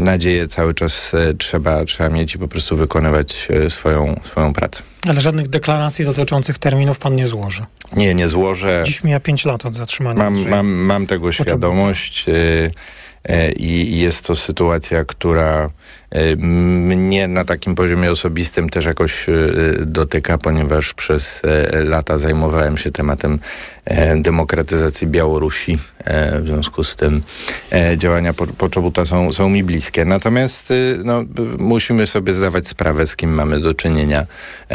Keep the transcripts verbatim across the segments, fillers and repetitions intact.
nadzieję cały czas trzeba, trzeba mieć i po prostu wykonywać swoją, swoją pracę. Ale żadnych deklaracji dotyczących terminów pan nie złoży? Nie, nie złożę. Dziś mija pięć lat od zatrzymania. Mam, mam, mam tego świadomość i jest to sytuacja, która mnie na takim poziomie osobistym też jakoś dotyka, ponieważ przez lata zajmowałem się tematem demokratyzacji Białorusi. W związku z tym działania Poczobuta są, są mi bliskie. Natomiast no, musimy sobie zdawać sprawę, z kim mamy do czynienia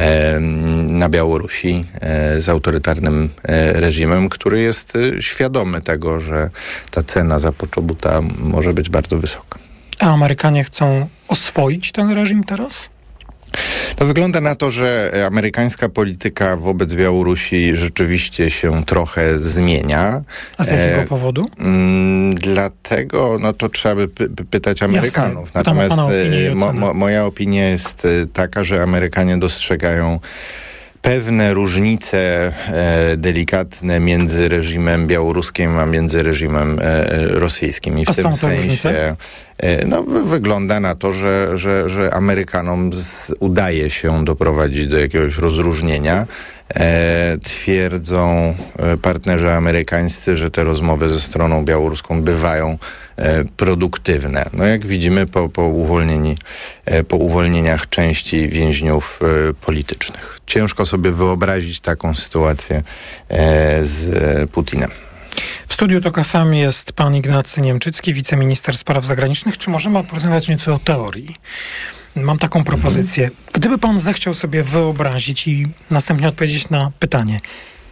na Białorusi, z autorytarnym reżimem, który jest świadomy tego, że ta cena za Poczobuta może być bardzo wysoka. A Amerykanie chcą oswoić ten reżim teraz? No, wygląda na to, że amerykańska polityka wobec Białorusi rzeczywiście się trochę zmienia. A z jakiego e, powodu? M, dlatego, no to trzeba by py- pytać Amerykanów. Jasne. Natomiast opinię mo, mo, moja opinia jest taka, że Amerykanie dostrzegają pewne różnice e, delikatne między reżimem białoruskim a między reżimem e, rosyjskim. I w a tym są te sensie różnice? e, no, wygląda na to, że, że, że Amerykanom z, udaje się doprowadzić do jakiegoś rozróżnienia. E, twierdzą partnerzy amerykańscy, że te rozmowy ze stroną białoruską bywają e, produktywne. No jak widzimy po, po, uwolnieni, e, po uwolnieniach części więźniów e, politycznych. Ciężko sobie wyobrazić taką sytuację e, z e, Putinem. W studiu Tok F M jest pan Ignacy Niemczycki, wiceminister spraw zagranicznych. Czy możemy porozmawiać nieco o teorii? Mam taką propozycję. Gdyby pan zechciał sobie wyobrazić i następnie odpowiedzieć na pytanie.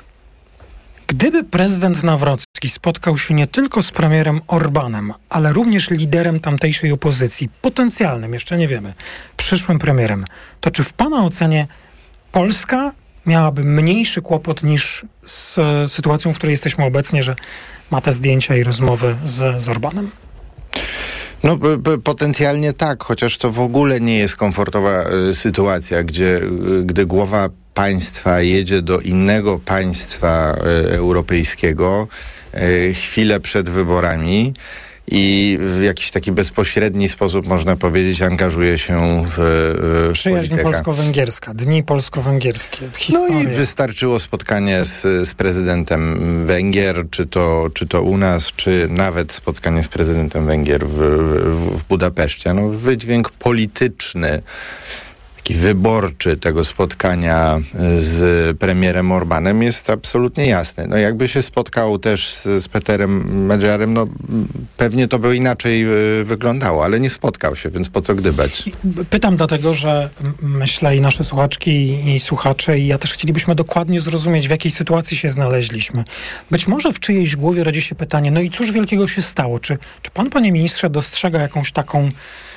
Gdyby prezydent Nawrocki spotkał się nie tylko z premierem Orbánem, ale również liderem tamtejszej opozycji, potencjalnym, jeszcze nie wiemy, przyszłym premierem, to czy w pana ocenie Polska miałaby mniejszy kłopot niż z sytuacją, w której jesteśmy obecnie, że ma te zdjęcia i rozmowy z, z Orbánem? No p- p- potencjalnie tak, chociaż to w ogóle nie jest komfortowa y, sytuacja, gdzie y, gdy głowa państwa jedzie do innego państwa y, europejskiego y, chwilę przed wyborami i w jakiś taki bezpośredni sposób, można powiedzieć, angażuje się w, w Przyjaźń politykę. polsko-węgierska, dni polsko-węgierskie, historia. No i wystarczyło spotkanie z, z prezydentem Węgier, czy to, czy to u nas, czy nawet spotkanie z prezydentem Węgier w, w, w Budapeszcie. No, wydźwięk polityczny, taki wyborczy tego spotkania z premierem Orbánem jest absolutnie jasny. No jakby się spotkał też z, z Peterem Medżarem, no pewnie to by inaczej y, wyglądało, ale nie spotkał się, więc po co gdybać? Pytam dlatego, że myślę i nasze słuchaczki i, i słuchacze i ja też chcielibyśmy dokładnie zrozumieć, w jakiej sytuacji się znaleźliśmy. Być może w czyjejś głowie rodzi się pytanie, no i cóż wielkiego się stało? Czy, czy pan, panie ministrze, dostrzega jakąś taką,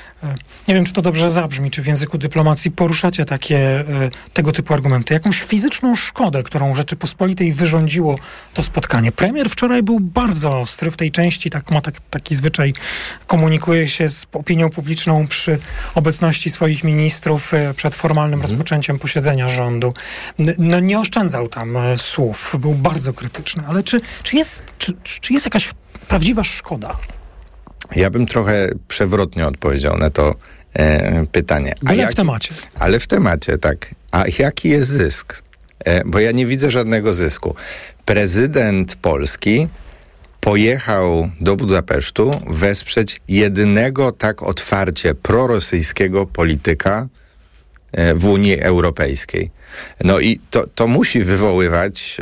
nie wiem, czy to dobrze zabrzmi, czy w języku dyplomacji poruszacie takie, tego typu argumenty, jakąś fizyczną szkodę, którą Rzeczypospolitej wyrządziło to spotkanie. Premier wczoraj był bardzo ostry w tej części, tak ma tak, taki zwyczaj, komunikuje się z opinią publiczną przy obecności swoich ministrów przed formalnym mhm. rozpoczęciem posiedzenia rządu. No nie oszczędzał tam słów, był bardzo krytyczny, ale czy, czy, jest, czy, czy jest jakaś prawdziwa szkoda? Ja bym trochę przewrotnie odpowiedział na to e, pytanie. Ale jaki, w temacie. Ale w temacie, tak. A jaki jest zysk? E, bo ja nie widzę żadnego zysku. Prezydent Polski pojechał do Budapesztu wesprzeć jedynego tak otwarcie prorosyjskiego polityka e, w Unii Europejskiej. No i to, to musi wywoływać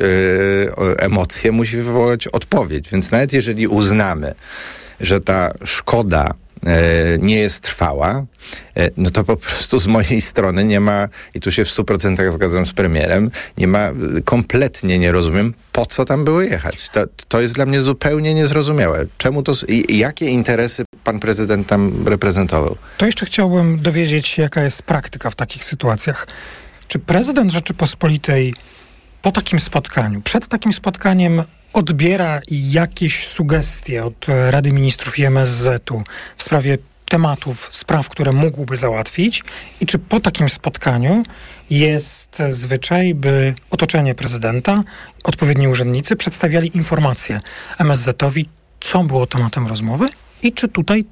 e, emocje, musi wywoływać odpowiedź. Więc nawet jeżeli uznamy, że ta szkoda e, nie jest trwała, e, no to po prostu z mojej strony nie ma, i tu się w stu procentach zgadzam z premierem, nie ma, kompletnie nie rozumiem, po co tam było jechać. To, to jest dla mnie zupełnie niezrozumiałe. Czemu to, i, jakie interesy pan prezydent tam reprezentował? To jeszcze chciałbym dowiedzieć się, jaka jest praktyka w takich sytuacjach. Czy prezydent Rzeczypospolitej po takim spotkaniu, przed takim spotkaniem odbiera jakieś sugestie od Rady Ministrów i M S Z-u w sprawie tematów, spraw, które mógłby załatwić i czy po takim spotkaniu jest zwyczaj, by otoczenie prezydenta, odpowiedni urzędnicy przedstawiali informacje M S Z-owi, co było tematem rozmowy i czy tutaj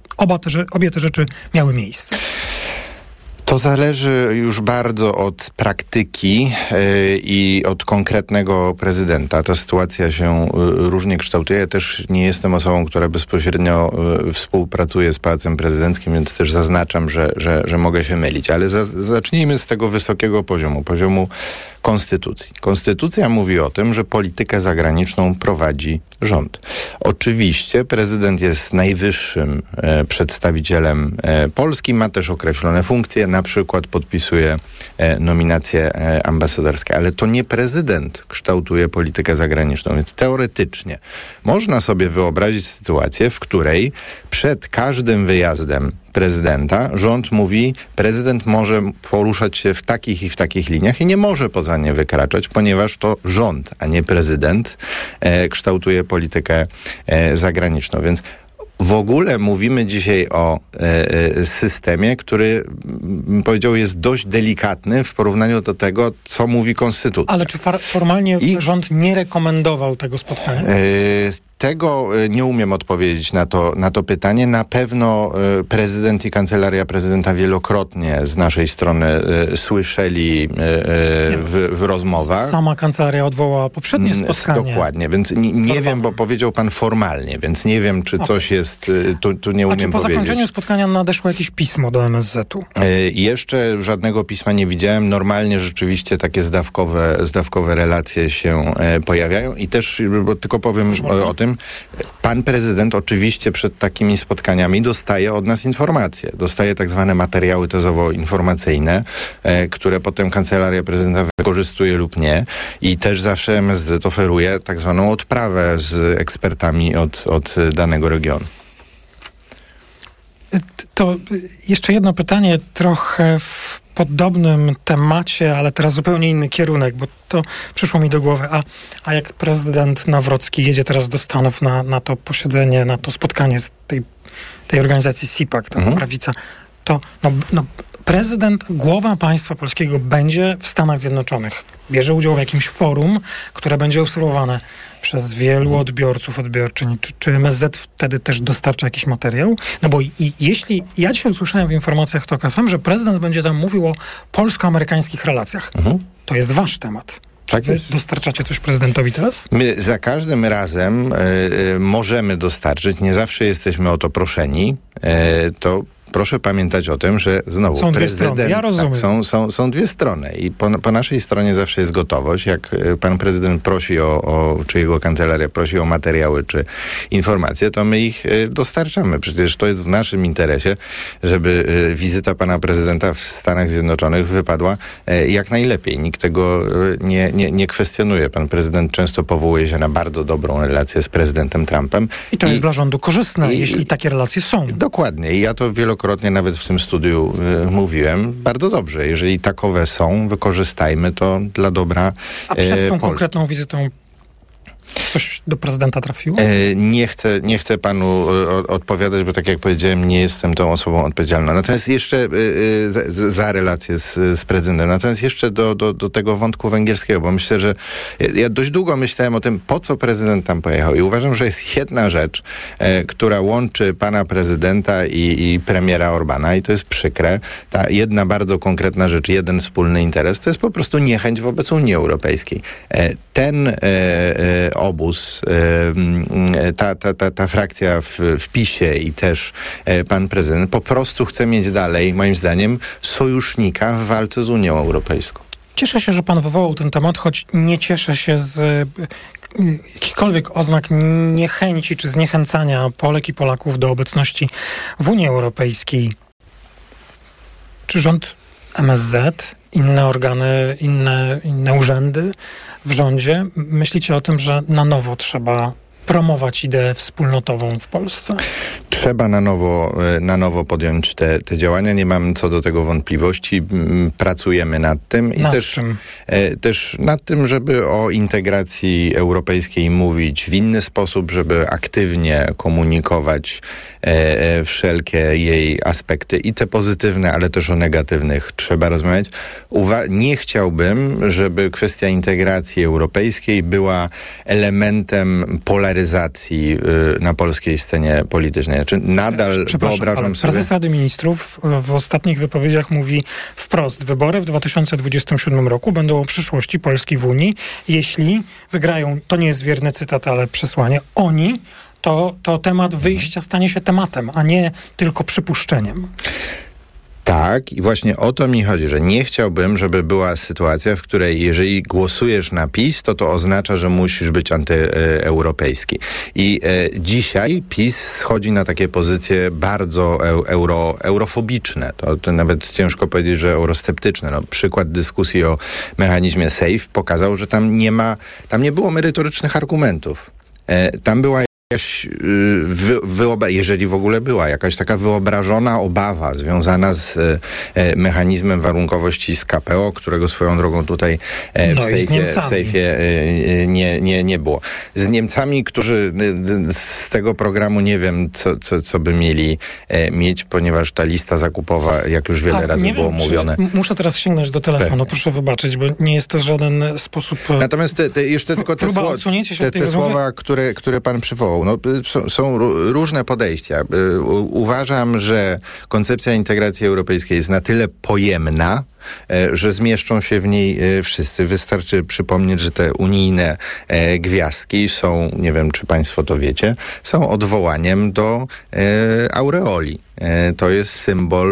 oba te, obie te rzeczy miały miejsce? To zależy już bardzo od praktyki yy, i od konkretnego prezydenta. Ta sytuacja się yy, różnie kształtuje. Ja też nie jestem osobą, która bezpośrednio yy, współpracuje z Pałacem Prezydenckim, więc też zaznaczam, że, że, że mogę się mylić. Ale za, zacznijmy z tego wysokiego poziomu, poziomu konstytucji. Konstytucja mówi o tym, że politykę zagraniczną prowadzi rząd. Oczywiście prezydent jest najwyższym e, przedstawicielem e, Polski, ma też określone funkcje, na przykład podpisuje e, nominacje e, ambasadorskie, ale to nie prezydent kształtuje politykę zagraniczną, więc teoretycznie można sobie wyobrazić sytuację, w której przed każdym wyjazdem prezydenta rząd mówi, prezydent może poruszać się w takich i w takich liniach i nie może poza nie wykraczać, ponieważ to rząd, a nie prezydent e, kształtuje politykę e, zagraniczną. Więc w ogóle mówimy dzisiaj o e, systemie, który, bym powiedział, jest dość delikatny w porównaniu do tego, co mówi konstytucja. Ale czy far- formalnie I, rząd nie rekomendował tego spotkania? E, Tego nie umiem odpowiedzieć na to, na to pytanie. Na pewno prezydent i kancelaria prezydenta wielokrotnie z naszej strony y, słyszeli y, w, w rozmowach. Sama kancelaria odwołała poprzednie spotkanie. Dokładnie, więc nie, nie wiem, bo powiedział pan formalnie, więc nie wiem, czy okay. coś jest, tu, tu nie umiem powiedzieć. A czy po powiedzieć. zakończeniu spotkania nadeszło jakieś pismo do M S Z-u? Y, jeszcze żadnego pisma nie widziałem. Normalnie rzeczywiście takie zdawkowe, zdawkowe relacje się y, pojawiają i też, bo tylko powiem o, o tym, pan prezydent oczywiście przed takimi spotkaniami dostaje od nas informacje. Dostaje tak zwane materiały tezowo-informacyjne, e, które potem kancelaria prezydenta wykorzystuje lub nie. I też zawsze M S Z oferuje tak zwaną odprawę z ekspertami od, od danego regionu. To jeszcze jedno pytanie, trochę w podobnym temacie, ale teraz zupełnie inny kierunek, bo to przyszło mi do głowy. A, a jak prezydent Nawrocki jedzie teraz do Stanów na, na to posiedzenie, na to spotkanie z tej, tej organizacji C I P A C, ta mhm. prawica, to no, no, prezydent, głowa państwa polskiego będzie w Stanach Zjednoczonych. Bierze udział w jakimś forum, które będzie obserwowane przez wielu odbiorców, odbiorczyń. Czy, czy M S Z wtedy też dostarcza jakiś materiał? No bo i, jeśli... Ja dzisiaj usłyszałem w informacjach Tok F M, że prezydent będzie tam mówił o polsko-amerykańskich relacjach. Mhm. To jest wasz temat. Czy tak wy jest. Dostarczacie coś prezydentowi teraz? My za każdym razem y, y, możemy dostarczyć. Nie zawsze jesteśmy o to proszeni. Y, to proszę pamiętać o tym, że znowu są prezydent... Dwie strony. Ja rozumiem. Tak, są, są, są dwie strony i po, po naszej stronie zawsze jest gotowość. Jak pan prezydent prosi o, o, czy jego kancelaria prosi o materiały, czy informacje, to my ich dostarczamy. Przecież to jest w naszym interesie, żeby wizyta pana prezydenta w Stanach Zjednoczonych wypadła jak najlepiej. Nikt tego nie, nie, nie kwestionuje. Pan prezydent często powołuje się na bardzo dobrą relację z prezydentem Trumpem. I to I, jest dla rządu korzystne, i, jeśli takie relacje są. Dokładnie. I ja to wielokrotnie Wielokrotnie nawet w tym studiu y, mówiłem. Bardzo dobrze. Jeżeli takowe są, wykorzystajmy to dla dobra A przed tą e, Polski. konkretną wizytą coś do prezydenta trafiło? E, nie, chcę, nie chcę panu o, odpowiadać, bo tak jak powiedziałem, nie jestem tą osobą odpowiedzialną. Natomiast jeszcze e, za, za relację z, z prezydentem. Natomiast jeszcze do, do, do tego wątku węgierskiego, bo myślę, że ja dość długo myślałem o tym, po co prezydent tam pojechał. I uważam, że jest jedna rzecz, e, która łączy pana prezydenta i, i premiera Orbana i to jest przykre. Ta jedna bardzo konkretna rzecz, jeden wspólny interes, to jest po prostu niechęć wobec Unii Europejskiej. E, ten e, e, obóz, ta, ta, ta, ta frakcja w, w PiSie i też pan prezydent po prostu chce mieć dalej, moim zdaniem, sojusznika w walce z Unią Europejską. Cieszę się, że pan wywołał ten temat, choć nie cieszę się z jakichkolwiek oznak niechęci czy zniechęcania Polek i Polaków do obecności w Unii Europejskiej. Czy rząd M S Z, inne organy, inne, inne urzędy w rządzie, myślicie o tym, że na nowo trzeba promować ideę wspólnotową w Polsce? Trzeba na nowo, na nowo podjąć te, te działania. Nie mam co do tego wątpliwości. Pracujemy nad tym. I nad też, czym? też nad tym, żeby o integracji europejskiej mówić w inny sposób, żeby aktywnie komunikować e, wszelkie jej aspekty i te pozytywne, ale też o negatywnych trzeba rozmawiać. Uwa- nie chciałbym, żeby kwestia integracji europejskiej była elementem polaryzacji y, na polskiej scenie politycznej. Znaczy, nadal wyobrażam sobie... Prezes Rady Ministrów w ostatnich wypowiedziach mówi wprost, wybory w dwa tysiące dwudziestym siódmym roku będą o przyszłości Polski w Unii. Jeśli wygrają, to nie jest wierny cytat, ale przesłanie, oni, to, to temat wyjścia stanie się tematem, a nie tylko przypuszczeniem. Tak, i właśnie o to mi chodzi, że nie chciałbym, żeby była sytuacja, w której jeżeli głosujesz na PiS, to to oznacza, że musisz być antyeuropejski. I e, dzisiaj PiS schodzi na takie pozycje bardzo euro, eurofobiczne. To, to nawet ciężko powiedzieć, że eurosceptyczne. No, przykład dyskusji o mechanizmie SAFE pokazał, że tam nie ma, tam nie było merytorycznych argumentów. E, tam była Jakaś, wy, wyobra- jeżeli w ogóle była, jakaś taka wyobrażona obawa związana z e, mechanizmem warunkowości z K P O, którego swoją drogą tutaj e, w no sejfie, w sejfie e, nie, nie, nie było. Z Niemcami, którzy e, z tego programu nie wiem, co, co, co by mieli e, mieć, ponieważ ta lista zakupowa, jak już wiele A, razy nie było wiem, mówione. Muszę teraz sięgnąć do telefonu, Pewnie. Proszę wybaczyć, bo nie jest to żaden sposób... Natomiast te, te, jeszcze tylko te, sło- te, te słowa, które, które pan przywołał, no, są, są różne podejścia. Uważam, że koncepcja integracji europejskiej jest na tyle pojemna, że zmieszczą się w niej wszyscy. Wystarczy przypomnieć, że te unijne gwiazdki są, nie wiem, czy państwo to wiecie, są odwołaniem do aureoli. To jest symbol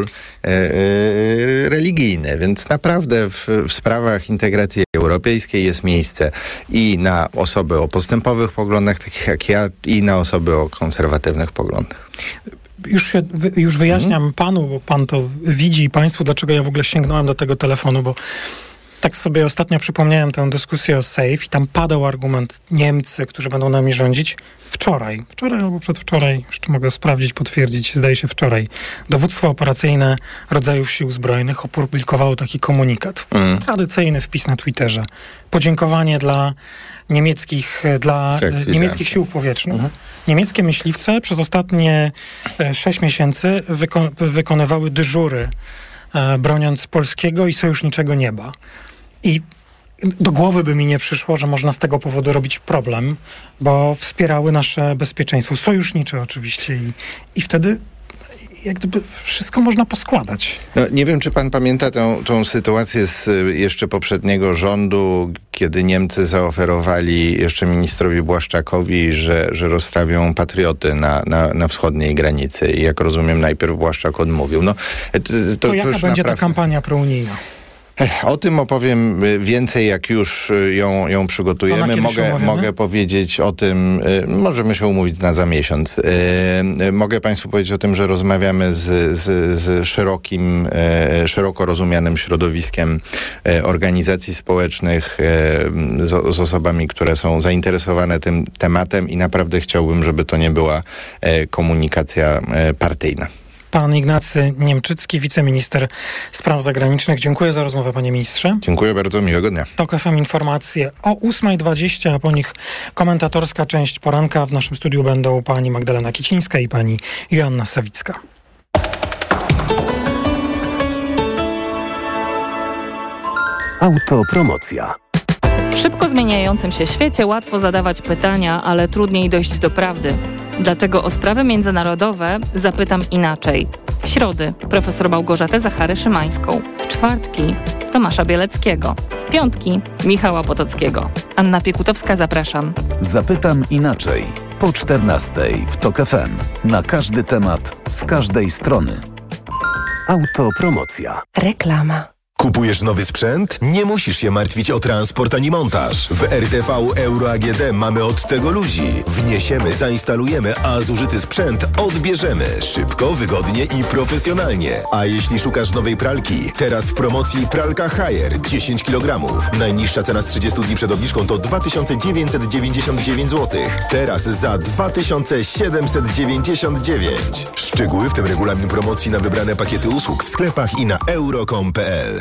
religijny, więc naprawdę w, w sprawach integracji europejskiej jest miejsce i na osoby o postępowych poglądach, takich jak ja, i na osoby o konserwatywnych poglądach. Już, się, już wyjaśniam hmm. panu, bo pan to widzi i państwu, dlaczego ja w ogóle sięgnąłem do tego telefonu, bo tak sobie ostatnio przypomniałem tę dyskusję o SAFE i tam padał argument Niemcy, którzy będą nami rządzić. Wczoraj, wczoraj albo przedwczoraj, jeszcze mogę sprawdzić, potwierdzić, zdaje się wczoraj, dowództwo operacyjne rodzajów sił zbrojnych opublikowało taki komunikat. Mm. Tradycyjny wpis na Twitterze. Podziękowanie dla niemieckich, dla tak, niemieckich sił powietrznych. Mhm. Niemieckie myśliwce przez ostatnie sześć miesięcy wyko- wykonywały dyżury, e, broniąc polskiego i sojuszniczego nieba. I do głowy by mi nie przyszło, że można z tego powodu robić problem, bo wspierały nasze bezpieczeństwo. Sojusznicze oczywiście. I, i wtedy jak gdyby wszystko można poskładać. No, nie wiem, czy pan pamięta tą, tą sytuację z jeszcze poprzedniego rządu, kiedy Niemcy zaoferowali jeszcze ministrowi Błaszczakowi, że, że rozstawią patrioty na, na, na wschodniej granicy. I jak rozumiem, najpierw Błaszczak odmówił. No, to, to, to jaka to będzie naprawdę... ta kampania prounijna? O tym opowiem więcej, jak już ją, ją przygotujemy. Mogę, mogę powiedzieć o tym, możemy się umówić na za miesiąc. Mogę państwu powiedzieć o tym, że rozmawiamy z, z, z szerokim, szeroko rozumianym środowiskiem organizacji społecznych, z, z osobami, które są zainteresowane tym tematem i naprawdę chciałbym, żeby to nie była komunikacja partyjna. Pan Ignacy Niemczycki, wiceminister spraw zagranicznych. Dziękuję za rozmowę, panie ministrze. Dziękuję bardzo, miłego dnia. Tok F M informacje o ósma dwadzieścia, a po nich komentatorska część poranka. W naszym studiu będą pani Magdalena Kicińska i pani Joanna Sawicka. Autopromocja. W szybko zmieniającym się świecie łatwo zadawać pytania, ale trudniej dojść do prawdy. Dlatego o sprawy międzynarodowe zapytam inaczej. W środy profesor Małgorzatę Zachary-Szymańską. W czwartki Tomasza Bieleckiego. W piątki Michała Potockiego. Anna Piekutowska, zapraszam. Zapytam inaczej. Po czternastej w Tok F M. Na każdy temat, z każdej strony. Autopromocja. Reklama. Kupujesz nowy sprzęt? Nie musisz się martwić o transport ani montaż. W R T V Euro A G D mamy od tego ludzi. Wniesiemy, zainstalujemy, a zużyty sprzęt odbierzemy. Szybko, wygodnie i profesjonalnie. A jeśli szukasz nowej pralki, teraz w promocji pralka Haier dziesięć kilogramów. Najniższa cena z trzydziestu dni przed obniżką to dwa tysiące dziewięćset dziewięćdziesiąt dziewięć złotych. Teraz za dwa tysiące siedemset dziewięćdziesiąt dziewięć. Szczegóły, w tym regulamin promocji na wybrane pakiety usług w sklepach i na euro kropka com kropka p l.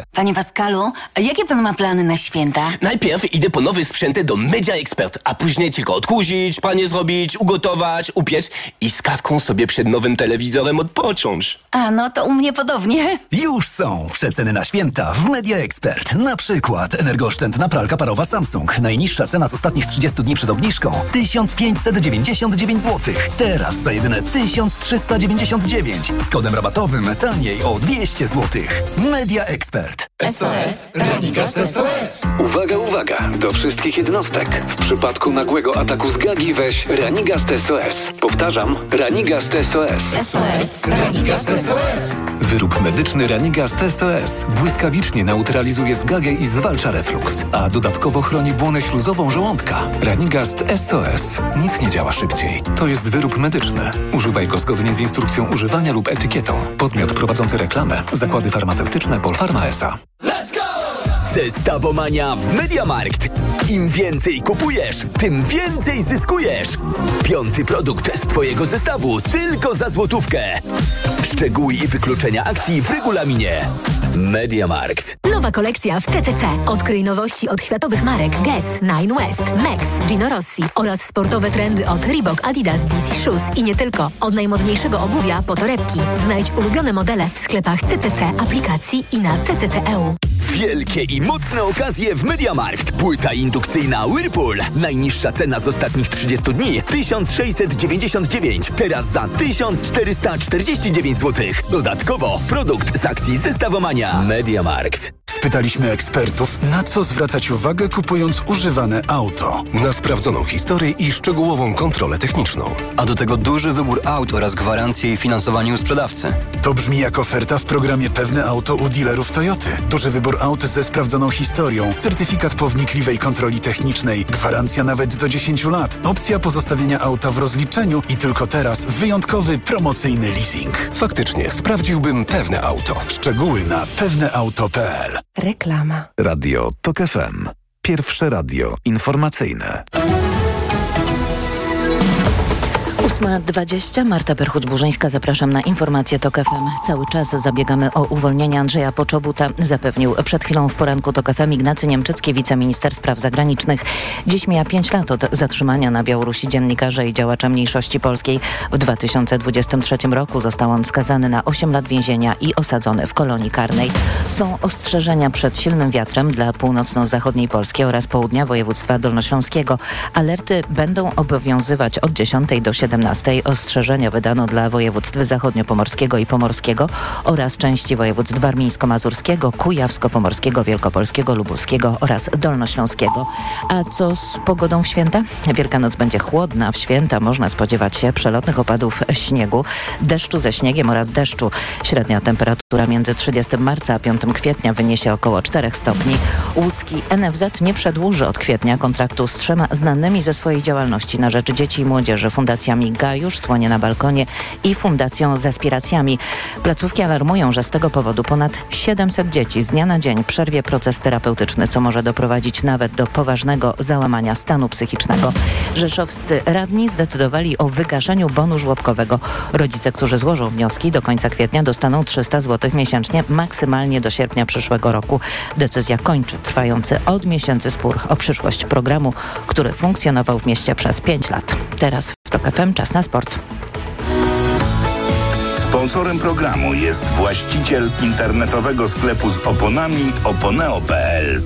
Panie Pascalu, a jakie pan ma plany na święta? Najpierw idę po nowe sprzęty do Media Expert, a później tylko odkurzyć, pranie zrobić, ugotować, upiec i z kawką sobie przed nowym telewizorem odpocząć. A, no to u mnie podobnie. Już są przeceny na święta w Media Expert. Na przykład energooszczędna pralka parowa Samsung. Najniższa cena z ostatnich trzydziestu dni przed obniżką tysiąc pięćset dziewięćdziesiąt dziewięć złotych. Teraz za jedyne tysiąc trzysta dziewięćdziesiąt dziewięć. Z kodem rabatowym taniej o dwieście złotych. Media Expert. S O S. Ranigast S O S. Uwaga, uwaga! Do wszystkich jednostek. W przypadku nagłego ataku z gagi weź Ranigast S O S. Powtarzam, Ranigast S O S. S O S. Ranigast S O S. Wyrób medyczny Ranigast S O S błyskawicznie neutralizuje zgagę i zwalcza refluks, a dodatkowo chroni błonę śluzową żołądka. Ranigast S O S. Nic nie działa szybciej. To jest wyrób medyczny. Używaj go zgodnie z instrukcją używania lub etykietą. Podmiot prowadzący reklamę. Zakłady farmaceutyczne Polpharma S A. Let's go! Zestawomania w MediaMarkt. Im więcej kupujesz, tym więcej zyskujesz. Piąty produkt z twojego zestawu tylko za złotówkę. Szczegóły i wykluczenia akcji w regulaminie. MediaMarkt. Nowa kolekcja w C C C. Odkryj nowości od światowych marek Guess, Nine West, Max, Gino Rossi oraz sportowe trendy od Reebok, Adidas, D C Shoes i nie tylko. Od najmodniejszego obuwia po torebki. Znajdź ulubione modele w sklepach C C C, aplikacji i na C C C kropka E U. Wielkie i mocne okazje w MediaMarkt. Płyta indukcyjna Whirlpool. Najniższa cena z ostatnich trzydziestu dni tysiąc sześćset dziewięćdziesiąt dziewięć. Teraz za tysiąc czterysta czterdzieści dziewięć złotych. Dodatkowo produkt z akcji Zestawomania. MediaMarkt. Spytaliśmy ekspertów, na co zwracać uwagę, kupując używane auto. Na sprawdzoną historię i szczegółową kontrolę techniczną. A do tego duży wybór aut oraz gwarancje i finansowanie u sprzedawcy. To brzmi jak oferta w programie Pewne Auto u dealerów Toyoty. Duży wybór aut ze sprawdzoną historią, certyfikat po wnikliwej kontroli technicznej, gwarancja nawet do dziesięciu lat, opcja pozostawienia auta w rozliczeniu i tylko teraz wyjątkowy promocyjny leasing. Faktycznie, sprawdziłbym Pewne Auto. Szczegóły na pewne auto kropka P L. Reklama. Radio TOK F M. Pierwsze radio informacyjne. ósma dwadzieścia. Marta Perchuć-Burzyńska. Zapraszam na informację TOK F M. Cały czas zabiegamy o uwolnienie Andrzeja Poczobuta, zapewnił przed chwilą w poranku TOK F M Ignacy Niemczycki, wiceminister spraw zagranicznych. Dziś mija pięć lat od zatrzymania na Białorusi dziennikarza i działacza mniejszości polskiej. W dwa tysiące dwudziestym trzecim roku został on skazany na osiem lat więzienia i osadzony w kolonii karnej. Są ostrzeżenia przed silnym wiatrem dla północno-zachodniej Polski oraz południa województwa dolnośląskiego. Alerty będą obowiązywać od dziesiątej do siedemnastej. Ostrzeżenia wydano dla województw zachodniopomorskiego i pomorskiego oraz części województw warmińsko-mazurskiego, kujawsko-pomorskiego, wielkopolskiego, lubuskiego oraz dolnośląskiego. A co z pogodą w święta? Wielkanoc będzie chłodna. W święta można spodziewać się przelotnych opadów śniegu, deszczu ze śniegiem oraz deszczu. Średnia temperatura między trzydziestego marca a piątego kwietnia wyniesie około czterech stopni. Łódzki N F Z nie przedłuży od kwietnia kontraktu z trzema znanymi ze swojej działalności na rzecz dzieci i młodzieży fundacjami Gajusz, Słonie na balkonie i Fundacją z aspiracjami. Placówki alarmują, że z tego powodu ponad siedemset dzieci z dnia na dzień przerwie proces terapeutyczny, co może doprowadzić nawet do poważnego załamania stanu psychicznego. Rzeszowscy radni zdecydowali o wygaszeniu bonu żłobkowego. Rodzice, którzy złożą wnioski do końca kwietnia, dostaną trzysta złotych miesięcznie, maksymalnie do sierpnia przyszłego roku. Decyzja kończy trwający od miesięcy spór o przyszłość programu, który funkcjonował w mieście przez pięć lat. Teraz w TOK F M czas na sport. Sponsorem programu jest właściciel internetowego sklepu z oponami oponeo kropka P L.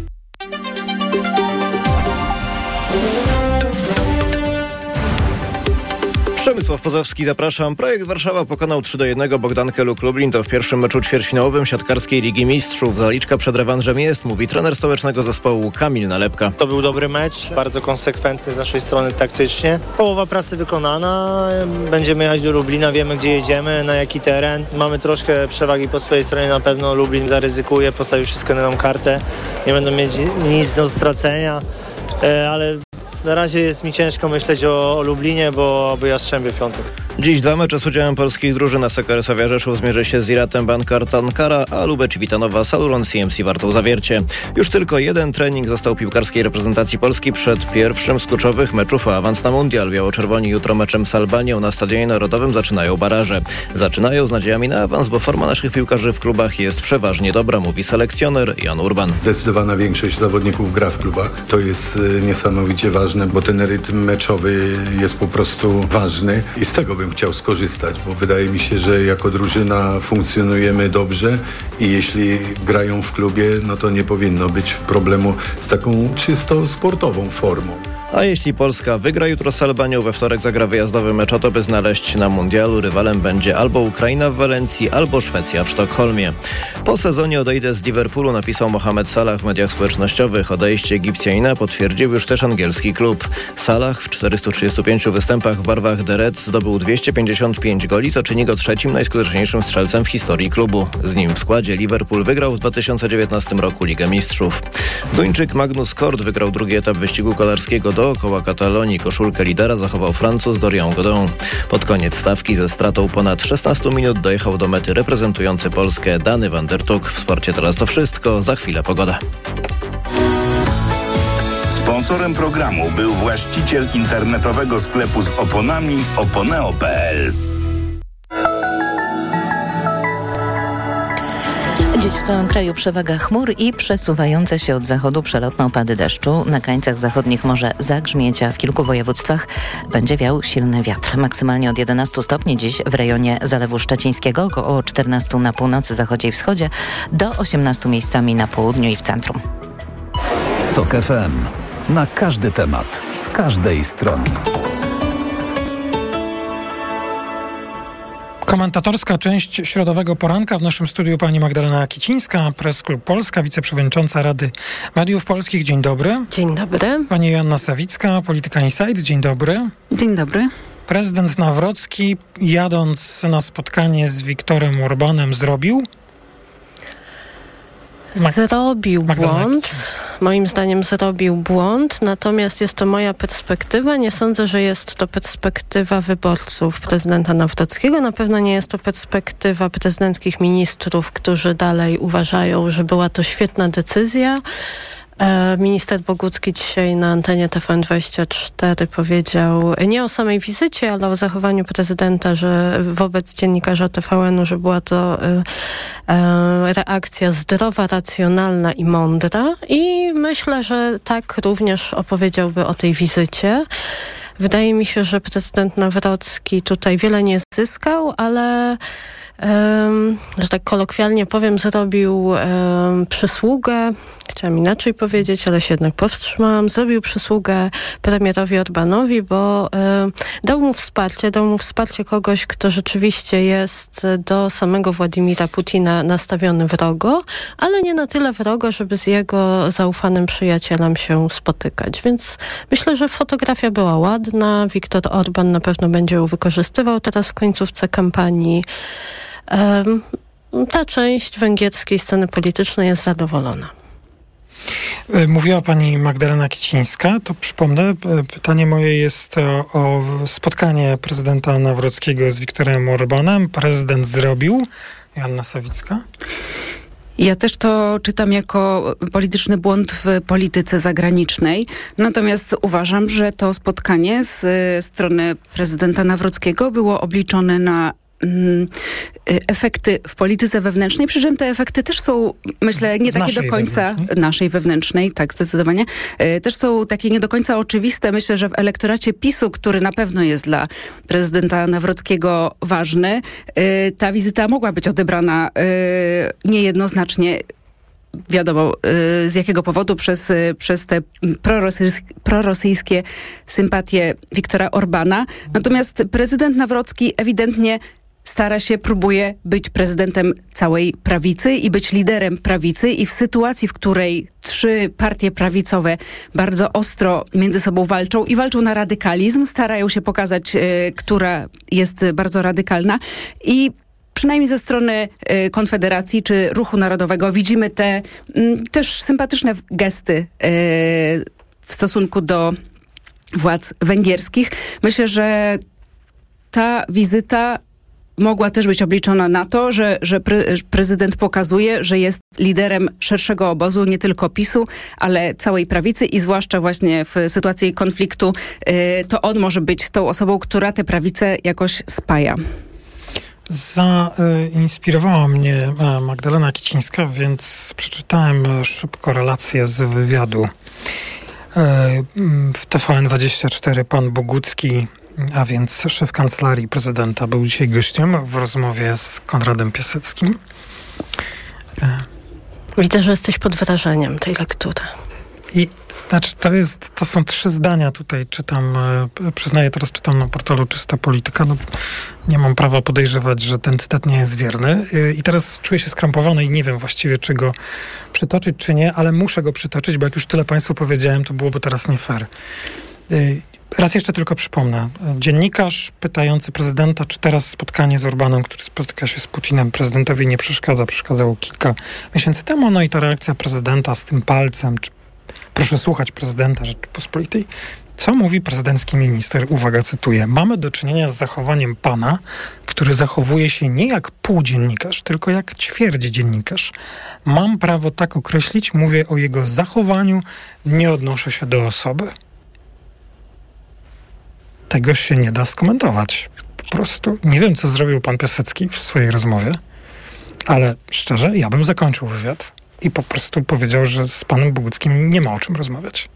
Przemysław Pozowski, zapraszam. Projekt Warszawa pokonał trzy do jednego Bogdankę Luk Lublin. To w pierwszym meczu ćwierćfinałowym siatkarskiej Ligi Mistrzów. Zaliczka przed rewanżem jest, mówi trener stołecznego zespołu Kamil Nalepka. To był dobry mecz, bardzo konsekwentny z naszej strony taktycznie. Połowa pracy wykonana, będziemy jechać do Lublina, wiemy gdzie jedziemy, na jaki teren. Mamy troszkę przewagi po swojej stronie, na pewno Lublin zaryzykuje, postawił wszystko na tą kartę. Nie będą mieć nic do stracenia, ale na razie jest mi ciężko myśleć o, o Lublinie, bo, bo Jastrzębie w piątek. Dziś dwa mecze z udziałem polskich drużyn. A S K Resowia Rzeszów zmierzy się z Iratem Bankart Ankara, a Lubecz Witanowa Saluron C M C Wartą Zawiercie. Już tylko jeden trening został piłkarskiej reprezentacji Polski przed pierwszym z kluczowych meczów o awans na mundial. Biało-czerwoni jutro meczem z Albanią na Stadionie Narodowym zaczynają baraże. Zaczynają z nadziejami na awans, bo forma naszych piłkarzy w klubach jest przeważnie dobra, mówi selekcjoner Jan Urban. Zdecydowana większość zawodników gra w klubach. To jest y, niesamowicie ważne, bo ten rytm meczowy jest po prostu ważny i z tego bym chciał skorzystać, bo wydaje mi się, że jako drużyna funkcjonujemy dobrze i jeśli grają w klubie, no to nie powinno być problemu z taką czysto sportową formą. A jeśli Polska wygra jutro z Albanią, we wtorek zagra wyjazdowy mecz o to, by znaleźć na mundialu. Rywalem będzie albo Ukraina w Walencji, albo Szwecja w Sztokholmie. Po sezonie odejdę z Liverpoolu, napisał Mohamed Salah w mediach społecznościowych. Odejście Egipcjanina potwierdził już też angielski klub. Salah w czterystu trzydziestu pięciu występach w barwach The Reds zdobył dwieście pięćdziesiąt pięć goli, co czyni go trzecim najskuteczniejszym strzelcem w historii klubu. Z nim w składzie Liverpool wygrał w dwa tysiące dziewiętnastym roku Ligę Mistrzów. Duńczyk Magnus Kort wygrał drugi etap wyścigu kolarskiego dookoła Katalonii. Koszulkę lidera zachował Francuz Dorian Godon. Pod koniec stawki ze stratą ponad szesnaście minut dojechał do mety reprezentujący Polskę Dany van der Tuk. W sporcie teraz to wszystko. Za chwilę pogoda. Sponsorem programu był właściciel internetowego sklepu z oponami oponeo kropka p l. Dziś w całym kraju przewaga chmur i przesuwające się od zachodu przelotne opady deszczu. Na krańcach zachodnich może zagrzmieć, a w kilku województwach będzie wiał silny wiatr. Maksymalnie od jedenastu stopni dziś w rejonie Zalewu Szczecińskiego, około czternastu na północy, zachodzie i wschodzie, do osiemnastu miejscami na południu i w centrum. TOK F M. Na każdy temat, z każdej strony. Komentatorska część środowego poranka. W naszym studiu pani Magdalena Kicińska, Press Klub Polska, wiceprzewodnicząca Rady Mediów Polskich. Dzień dobry. Dzień dobry. Pani Joanna Sawicka, Polityka Insight. Dzień dobry. Dzień dobry. Prezydent Nawrocki, jadąc na spotkanie z Viktorem Orbanem, zrobił... Zrobił błąd. Moim zdaniem zrobił błąd, natomiast jest to moja perspektywa. Nie sądzę, że jest to perspektywa wyborców prezydenta Nawrockiego. Na pewno nie jest to perspektywa prezydenckich ministrów, którzy dalej uważają, że była to świetna decyzja. Minister Bogucki dzisiaj na antenie T V N dwadzieścia cztery powiedział nie o samej wizycie, ale o zachowaniu prezydenta, że wobec dziennikarza T V N u, że była to e, e, reakcja zdrowa, racjonalna i mądra. I myślę, że tak również opowiedziałby o tej wizycie. Wydaje mi się, że prezydent Nawrocki tutaj wiele nie zyskał, ale Um, że tak kolokwialnie powiem, zrobił um, przysługę, chciałam inaczej powiedzieć, ale się jednak powstrzymałam, zrobił przysługę premierowi Orbanowi, bo um, dał mu wsparcie, dał mu wsparcie kogoś, kto rzeczywiście jest do samego Władimira Putina nastawiony wrogo, ale nie na tyle wrogo, żeby z jego zaufanym przyjacielem się spotykać. Więc myślę, że fotografia była ładna. Viktor Orban na pewno będzie ją wykorzystywał teraz w końcówce kampanii. Ta część węgierskiej sceny politycznej jest zadowolona. Mówiła pani Magdalena Kicińska, to przypomnę, pytanie moje jest o, o spotkanie prezydenta Nawrockiego z Viktorem Orbanem. Prezydent zrobił. Joanna Sawicka. Ja też to czytam jako polityczny błąd w polityce zagranicznej. Natomiast uważam, że to spotkanie z strony prezydenta Nawrockiego było obliczone na efekty w polityce wewnętrznej, przy czym te efekty też są, myślę, nie takie do końca wewnętrznej. naszej wewnętrznej, tak, zdecydowanie, też są takie nie do końca oczywiste. Myślę, że w elektoracie PiSu, który na pewno jest dla prezydenta Nawrockiego ważny, ta wizyta mogła być odebrana niejednoznacznie. Wiadomo, z jakiego powodu, przez, przez te prorosyjskie, prorosyjskie sympatie Viktora Orbana. Natomiast prezydent Nawrocki ewidentnie stara się, próbuje być prezydentem całej prawicy i być liderem prawicy, i w sytuacji, w której trzy partie prawicowe bardzo ostro między sobą walczą i walczą na radykalizm, starają się pokazać, y, która jest bardzo radykalna, i przynajmniej ze strony y, Konfederacji czy Ruchu Narodowego widzimy te y, też sympatyczne gesty y, w stosunku do władz węgierskich. Myślę, że ta wizyta mogła też być obliczona na to, że, że pre, prezydent pokazuje, że jest liderem szerszego obozu, nie tylko PiSu, ale całej prawicy i zwłaszcza właśnie w sytuacji konfliktu yy, to on może być tą osobą, która tę prawicę jakoś spaja. Zainspirowała mnie Magdalena Kicińska, więc przeczytałem szybko relację z wywiadu w T V N dwadzieścia cztery. Pan Bogucki, a więc szef kancelarii prezydenta, był dzisiaj gościem w rozmowie z Konradem Piaseckim. Widzę, że jesteś pod wrażeniem tej lektury. I znaczy, to jest, to są trzy zdania tutaj, czytam, przyznaję, teraz czytam na portalu Czysta Polityka, no, nie mam prawa podejrzewać, że ten cytat nie jest wierny i teraz czuję się skrampowany i nie wiem właściwie, czy go przytoczyć, czy nie, ale muszę go przytoczyć, bo jak już tyle Państwu powiedziałem, to byłoby teraz nie fair. Raz jeszcze tylko przypomnę. Dziennikarz pytający prezydenta, czy teraz spotkanie z Orbánem, który spotyka się z Putinem, prezydentowi nie przeszkadza, przeszkadzało kilka miesięcy temu, no i ta reakcja prezydenta z tym palcem, czy proszę słuchać prezydenta Rzeczypospolitej. Co mówi prezydencki minister? Uwaga, cytuję. Mamy do czynienia z zachowaniem pana, który zachowuje się nie jak półdziennikarz, tylko jak ćwierćdziennikarz. Mam prawo tak określić, mówię o jego zachowaniu, nie odnoszę się do osoby. Tego się nie da skomentować. Po prostu nie wiem, co zrobił pan Piasecki w swojej rozmowie, ale szczerze, ja bym zakończył wywiad i po prostu powiedział, że z panem Boguckim nie ma o czym rozmawiać.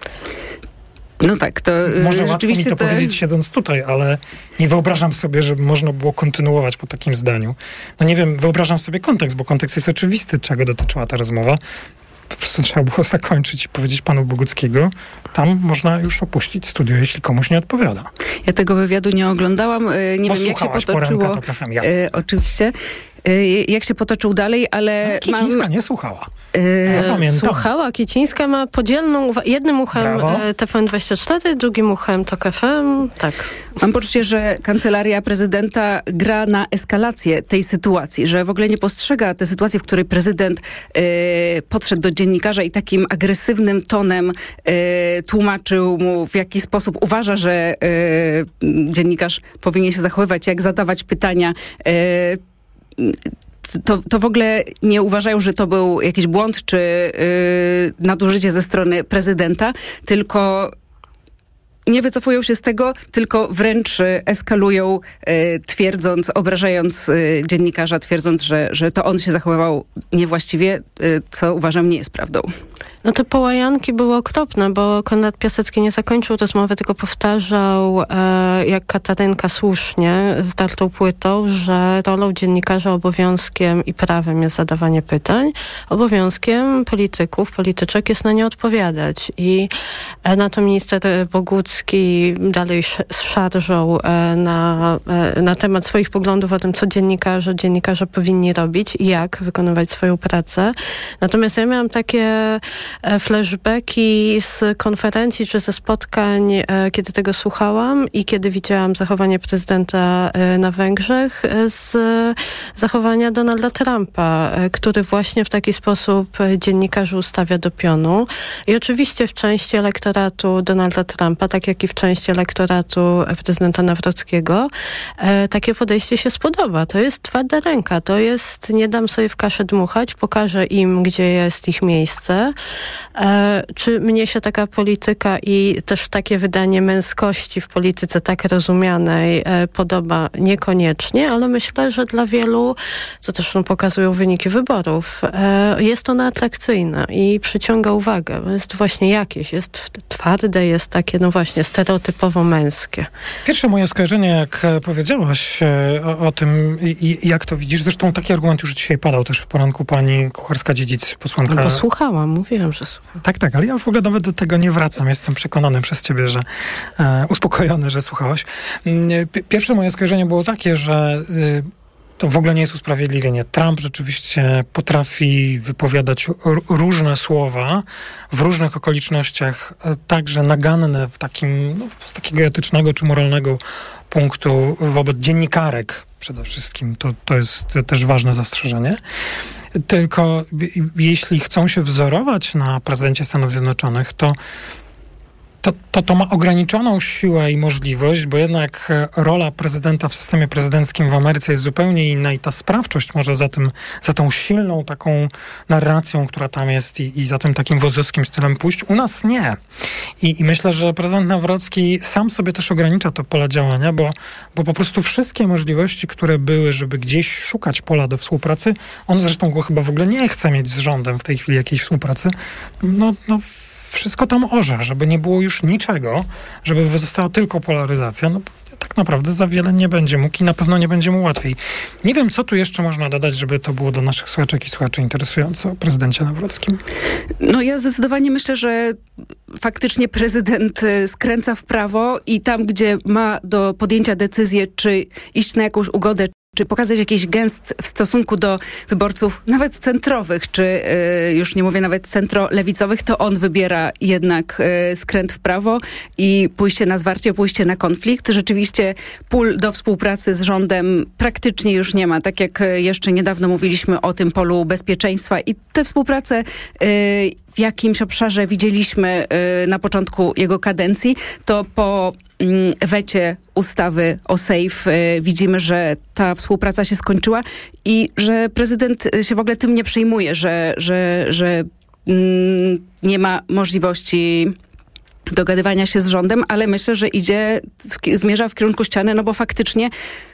No tak, to może łatwo mi to te... powiedzieć siedząc tutaj, ale nie wyobrażam sobie, żeby można było kontynuować po takim zdaniu. No nie wiem, wyobrażam sobie kontekst, bo kontekst jest oczywisty, czego dotyczyła ta rozmowa. Po prostu trzeba było zakończyć i powiedzieć panu Boguckiego, tam można już opuścić studio, jeśli komuś nie odpowiada. Ja tego wywiadu nie oglądałam, nie wiem jak się potoczyło. To F M, y, oczywiście. Y, jak się potoczył dalej, ale no, Kicińska mam... nie słuchała. Ja pamiętam. Słuchała. Kicińska ma podzielną, jednym uchem T V N dwadzieścia cztery, drugim uchem T O K F M. Tak. Mam poczucie, że kancelaria prezydenta gra na eskalację tej sytuacji, że w ogóle nie postrzega tej sytuacji, w której prezydent y, podszedł do dziennikarza i takim agresywnym tonem y, tłumaczył mu, w jaki sposób uważa, że y, dziennikarz powinien się zachowywać, jak zadawać pytania. Y, To, to w ogóle nie uważają, że to był jakiś błąd czy yy, nadużycie ze strony prezydenta, tylko nie wycofują się z tego, tylko wręcz eskalują, y, twierdząc, obrażając y, dziennikarza, twierdząc, że, że to on się zachowywał niewłaściwie, y, co uważam nie jest prawdą. No te połajanki były okropne, bo Konrad Piasecki nie zakończył rozmowy, tylko powtarzał, e, jak Katarynka słusznie, zdartą płytą, że rolą dziennikarza, obowiązkiem i prawem jest zadawanie pytań. Obowiązkiem polityków, polityczek jest na nie odpowiadać. I e, na to minister Bogucki dalej sz- szarżał e, na, e, na temat swoich poglądów o tym, co dziennikarze, dziennikarze powinni robić i jak wykonywać swoją pracę. Natomiast ja miałam takie flashbacki z konferencji czy ze spotkań, kiedy tego słuchałam i kiedy widziałam zachowanie prezydenta na Węgrzech z zachowania Donalda Trumpa, który właśnie w taki sposób dziennikarzy ustawia do pionu. I oczywiście w części elektoratu Donalda Trumpa, tak jak i w części elektoratu prezydenta Nawrockiego, takie podejście się spodoba. To jest twarda ręka. To jest nie dam sobie w kaszę dmuchać, pokażę im, gdzie jest ich miejsce. E, czy mnie się taka polityka i też takie wydanie męskości w polityce tak rozumianej e, podoba? Niekoniecznie, ale myślę, że dla wielu, co też no, pokazują wyniki wyborów, e, jest ono atrakcyjne i przyciąga uwagę. Jest właśnie jakieś, jest twarde, jest takie no właśnie stereotypowo męskie. Pierwsze moje skojarzenie, jak powiedziałaś o, o tym i, i jak to widzisz, zresztą taki argument już dzisiaj padał też w poranku pani Kucharska-Dziedzic, posłanka. No bo słuchałam, mówiłam, że słucham. Tak, tak, ale ja już w ogóle nawet do tego nie wracam. Jestem przekonany przez ciebie, że e, uspokojony, że słuchałaś. P- pierwsze moje skojarzenie było takie, że y, to w ogóle nie jest usprawiedliwienie. Trump rzeczywiście potrafi wypowiadać r- różne słowa w różnych okolicznościach, także naganne w takim, no, z takiego etycznego czy moralnego punktu wobec dziennikarek przede wszystkim. To, to jest też ważne zastrzeżenie. Tylko jeśli chcą się wzorować na prezydencie Stanów Zjednoczonych, to to, to, to ma ograniczoną siłę i możliwość, bo jednak rola prezydenta w systemie prezydenckim w Ameryce jest zupełnie inna i ta sprawczość może za tym, za tą silną taką narracją, która tam jest i, i za tym takim wodzowskim stylem pójść. U nas nie. I, i myślę, że prezydent Nawrocki sam sobie też ogranicza to pole działania, bo, bo po prostu wszystkie możliwości, które były, żeby gdzieś szukać pola do współpracy, on zresztą go chyba w ogóle nie chce mieć z rządem w tej chwili jakiejś współpracy, no, no wszystko tam orze, żeby nie było już niczego, żeby została tylko polaryzacja, no tak naprawdę za wiele nie będzie mógł i na pewno nie będzie mu łatwiej. Nie wiem, co tu jeszcze można dodać, żeby to było do naszych słuchaczek i słuchaczy interesujące o prezydencie Nawrockim. No ja zdecydowanie myślę, że faktycznie prezydent skręca w prawo i tam, gdzie ma do podjęcia decyzję, czy iść na jakąś ugodę, czy pokazać jakiś gest w stosunku do wyborców nawet centrowych, czy y, już nie mówię nawet centrolewicowych, to on wybiera jednak y, skręt w prawo i pójście na zwarcie, pójście na konflikt. Rzeczywiście pól do współpracy z rządem praktycznie już nie ma. Tak jak jeszcze niedawno mówiliśmy o tym polu bezpieczeństwa i tę współpracę y, w jakimś obszarze widzieliśmy y, na początku jego kadencji, to po wecie ustawy o SAFE y, widzimy, że ta współpraca się skończyła i że prezydent się w ogóle tym nie przejmuje, że, że, że mm, nie ma możliwości dogadywania się z rządem, ale myślę, że idzie, w, zmierza w kierunku ściany, no bo faktycznie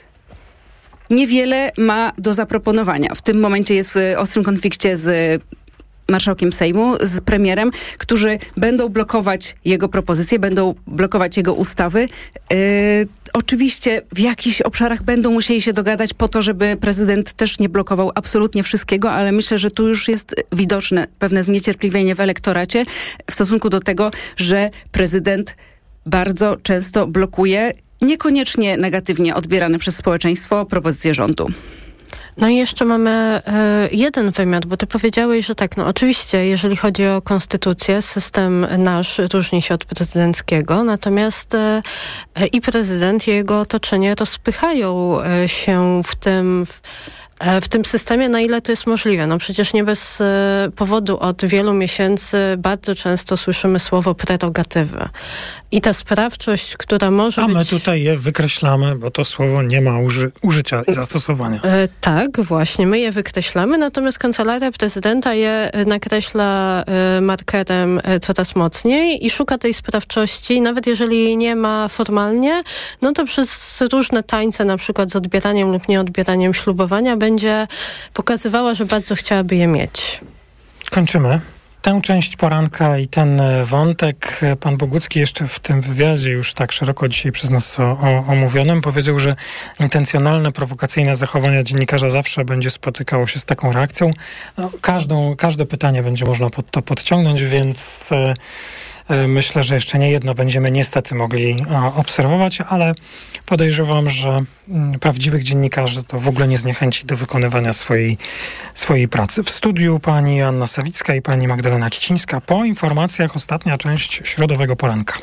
niewiele ma do zaproponowania. W tym momencie jest w ostrym konflikcie z marszałkiem Sejmu, z premierem, którzy będą blokować jego propozycje, będą blokować jego ustawy. Yy, oczywiście w jakichś obszarach będą musieli się dogadać po to, żeby prezydent też nie blokował absolutnie wszystkiego, ale myślę, że tu już jest widoczne pewne zniecierpliwienie w elektoracie w stosunku do tego, że prezydent bardzo często blokuje niekoniecznie negatywnie odbierane przez społeczeństwo propozycje rządu. No i jeszcze mamy y, jeden wymiar, bo ty powiedziałeś, że tak, no oczywiście, jeżeli chodzi o konstytucję, system nasz różni się od prezydenckiego, natomiast y, i prezydent, i jego otoczenie rozpychają y, się w tym... W, w tym systemie, na ile to jest możliwe. No przecież nie bez e, powodu od wielu miesięcy bardzo często słyszymy słowo prerogatywy. I ta sprawczość, która może A być... A my tutaj je wykreślamy, bo to słowo nie ma uży- użycia i zastosowania. E, tak, właśnie, my je wykreślamy, natomiast Kancelaria Prezydenta je nakreśla e, markerem e, coraz mocniej i szuka tej sprawczości, nawet jeżeli jej nie ma formalnie, no to przez różne tańce, na przykład z odbieraniem lub nieodbieraniem ślubowania, będzie pokazywała, że bardzo chciałaby je mieć. Kończymy tę część poranka i ten wątek. Pan Bogucki jeszcze w tym wywiadzie, już tak szeroko dzisiaj przez nas o, o, omówionym, powiedział, że intencjonalne, prowokacyjne zachowania dziennikarza zawsze będzie spotykało się z taką reakcją. No, każdą, każde pytanie będzie można pod to podciągnąć, więc e, e, myślę, że jeszcze nie jedno będziemy niestety mogli a, obserwować, ale podejrzewam, że m, prawdziwych dziennikarzy to w ogóle nie zniechęci do wykonywania swojej, swojej pracy. W studiu pani Anna Sawicka i pani Magdalena Kicińska. Po informacjach ostatnia część środowego poranka.